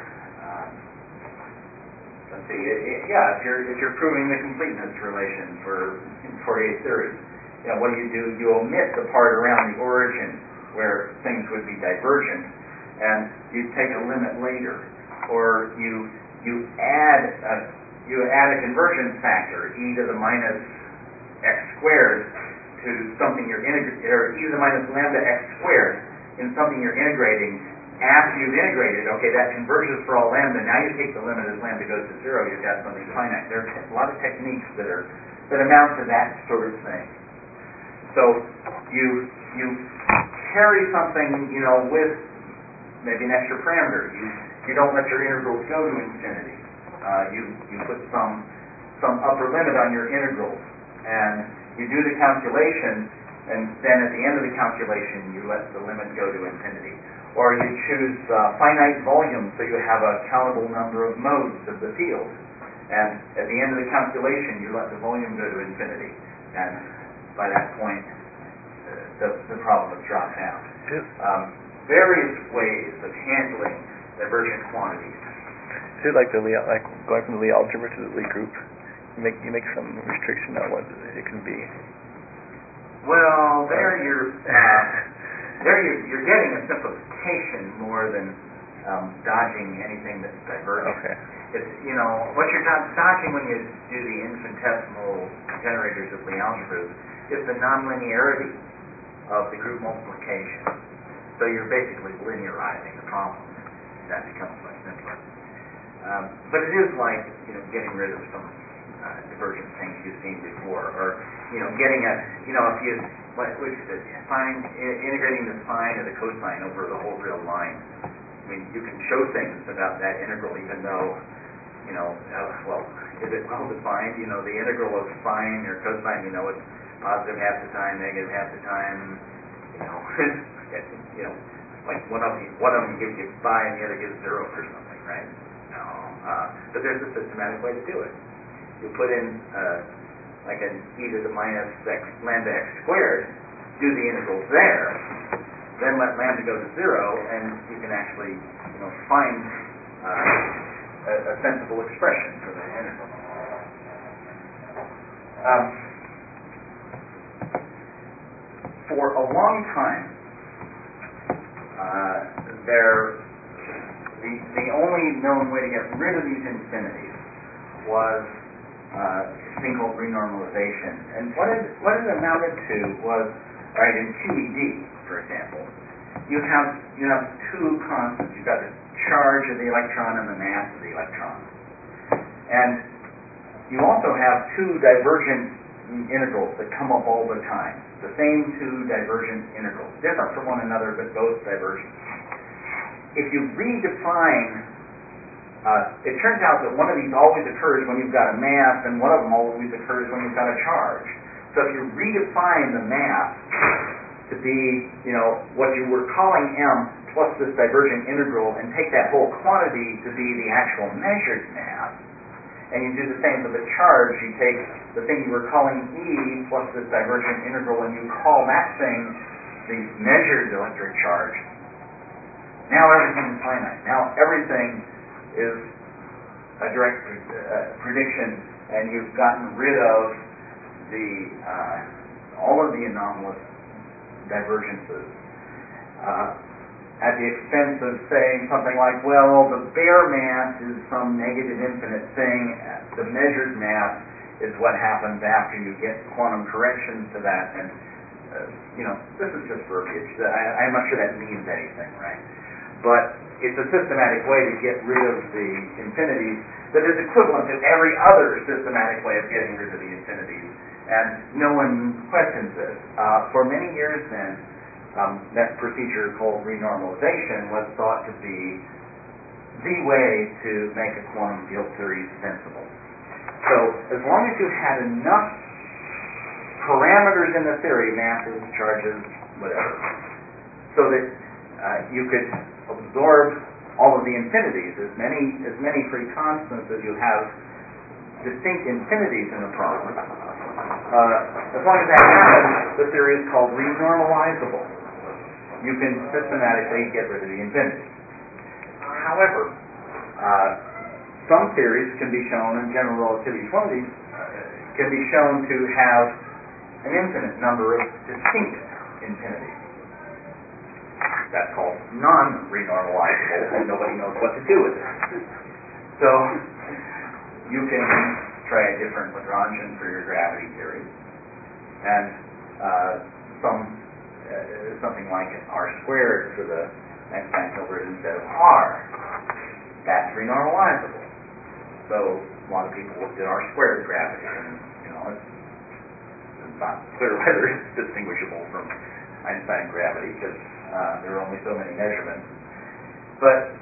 let's see, if you're proving the completeness relation for Fourier series, what do? You omit the part around the origin where things would be divergent, and you take a limit later, or you add a convergence factor, e to the minus x squared, to something you're integrating, or e to the minus lambda x squared in something you're integrating. After you've integrated, that converges for all lambda. Now you take the limit as lambda goes to 0. You've got something finite. There are a lot of techniques that amount to that sort of thing. So you carry something, with maybe an extra parameter. You don't let your integrals go to infinity. You put some upper limit on your integrals, and you do the calculation, and then at the end of the calculation you let the limit go to infinity. Or you choose finite volume, so you have a countable number of modes of the field, And at the end of the calculation, you let the volume go to infinity. And by that point, the problem is dropped out. Various ways of handling divergent quantities. Is it like like going from the Lie algebra to the Lie group? You make some restriction on what it can be. Well, you're getting a simplification more than dodging anything that's divergent. Okay. It's what you're dodging when you do the infinitesimal generators of Lie algebras is the nonlinearity of the group multiplication. So you're basically linearizing the problem. That becomes much simpler. But it is like getting rid of some divergent things you've seen before, or getting if you integrating the sine or the cosine over the whole real line. I mean, you can show things about that integral, even though is it well defined? The integral of sine or cosine, it's positive half the time, negative half the time. Like one of them gives you pi and the other gives 0 or something, right? No. But there's a systematic way to do it. You put in like an e to the minus x lambda x squared, do the integrals there, then let lambda go to 0, and you can actually find a sensible expression for the integral. For a long time, the only known way to get rid of these infinities was a thing called renormalization. And what it amounted to was, right, in QED, for example, you have two constants. You've got the charge of the electron and the mass of the electron. And you also have two divergent integrals that come up all the time. The same two divergent integrals, different from one another, but both divergent. If you redefine, it turns out that one of these always occurs when you've got a mass, and one of them always occurs when you've got a charge. So if you redefine the mass to be, what you were calling m plus this divergent integral, and take that whole quantity to be the actual measured mass, and you do the same for the charge, you take the thing you were calling E plus this divergent integral, and you call that thing the measured electric charge. Now everything is finite. Now everything is a direct prediction, and you've gotten rid of all of the anomalous divergences at the expense of saying something like, well, the bare mass is some negative infinite thing. The measured mass is what happens after you get quantum corrections to that. And, this is just verbiage. I'm not sure that means anything, right? But it's a systematic way to get rid of the infinities that is equivalent to every other systematic way of getting rid of the infinities. And no one questions this. For many years then, that procedure called renormalization was thought to be the way to make a quantum field theory sensible. So as long as you had enough parameters in the theory, masses, charges, whatever, so that you could absorb all of the infinities, as many free constants as you have distinct infinities in a problem, as long as that happens, the theory is called renormalizable. You can systematically get rid of the infinity. However, some theories can be shown, and general relativity is one of these, can be shown to have an infinite number of distinct infinities. That's called non-renormalizable, and nobody knows what to do with it. So, you can try a different Lagrangian for your gravity theory, and something like R squared for the Einstein-Hilbert instead of R. That's renormalizable. So a lot of people looked at R squared gravity, and it's not clear whether it's distinguishable from Einstein gravity because there are only so many measurements. But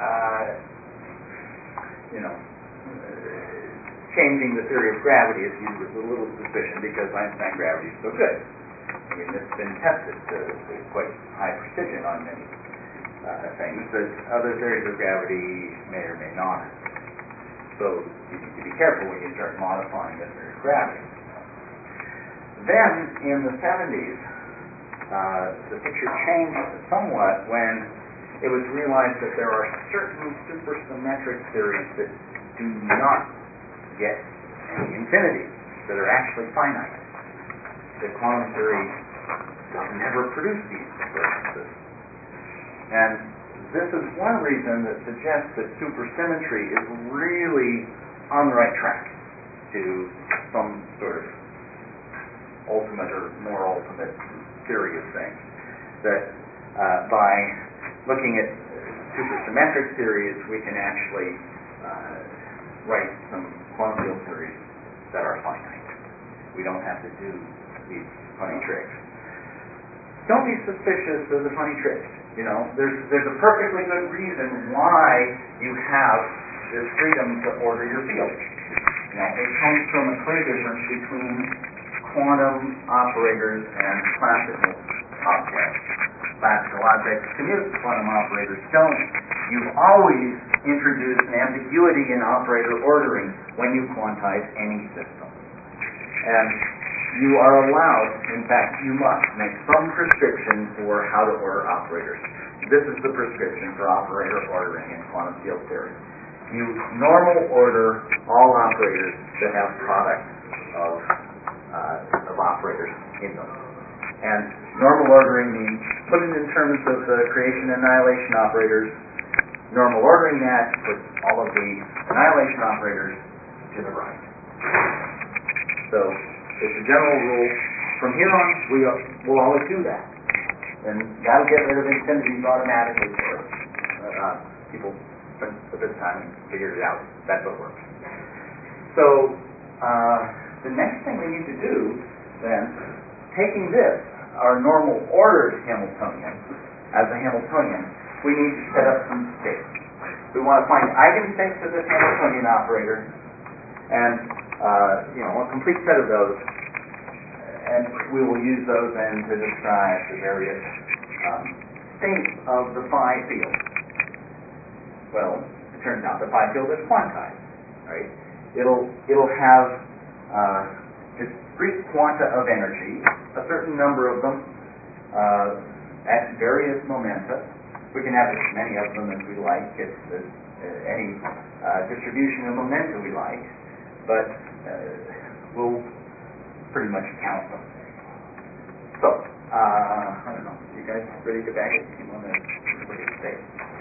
changing the theory of gravity is viewed with a little suspicion because Einstein gravity is so good. I mean, it's been tested to quite high precision on many things that other theories of gravity may or may not. So you need to be careful when you start modifying the center of gravity. Then, in the 70s, the picture changed somewhat when it was realized that there are certain supersymmetric theories that do not get any infinity, that are actually finite. The quantum theory doesn't ever produce these occurrences. And this is one reason that suggests that supersymmetry is really on the right track to some sort of ultimate or more ultimate theory of things. That by looking at supersymmetric theories, we can actually write some quantum field theories that are finite. We don't have to do these funny tricks. Don't be suspicious of the funny tricks. You know, there's a perfectly good reason why you have this freedom to order your field. You know, it comes from a clear difference between quantum operators and classical objects. Classical objects commute, quantum operators don't. You've always introduced an ambiguity in operator ordering when you quantize any system. And you are allowed, in fact, you must make some prescription for how to order operators. This is the prescription for operator ordering in quantum field theory. You normal order all operators that have products of operators in them. And normal ordering means, put it in terms of the creation and annihilation operators. Normal ordering that puts all of the annihilation operators to the right. So it's a general rule. From here on, we'll always do that. And that'll get rid of infinities automatically for us. People spent a bit of time and figured it out. That's what works. So the next thing we need to do, then, taking this, our normal ordered Hamiltonian, as a Hamiltonian, we need to set up some states. We want to find eigenstates of this Hamiltonian operator, and a complete set of those, and we will use those then to describe the various states of the phi field. Well, it turns out the phi field is quantized, right? It'll have discrete quanta of energy, a certain number of them at various momenta. We can have as many of them as we like, any distribution of momenta we like, but we'll pretty much count them. So, I don't know, you guys ready to back it? You want to look at the state?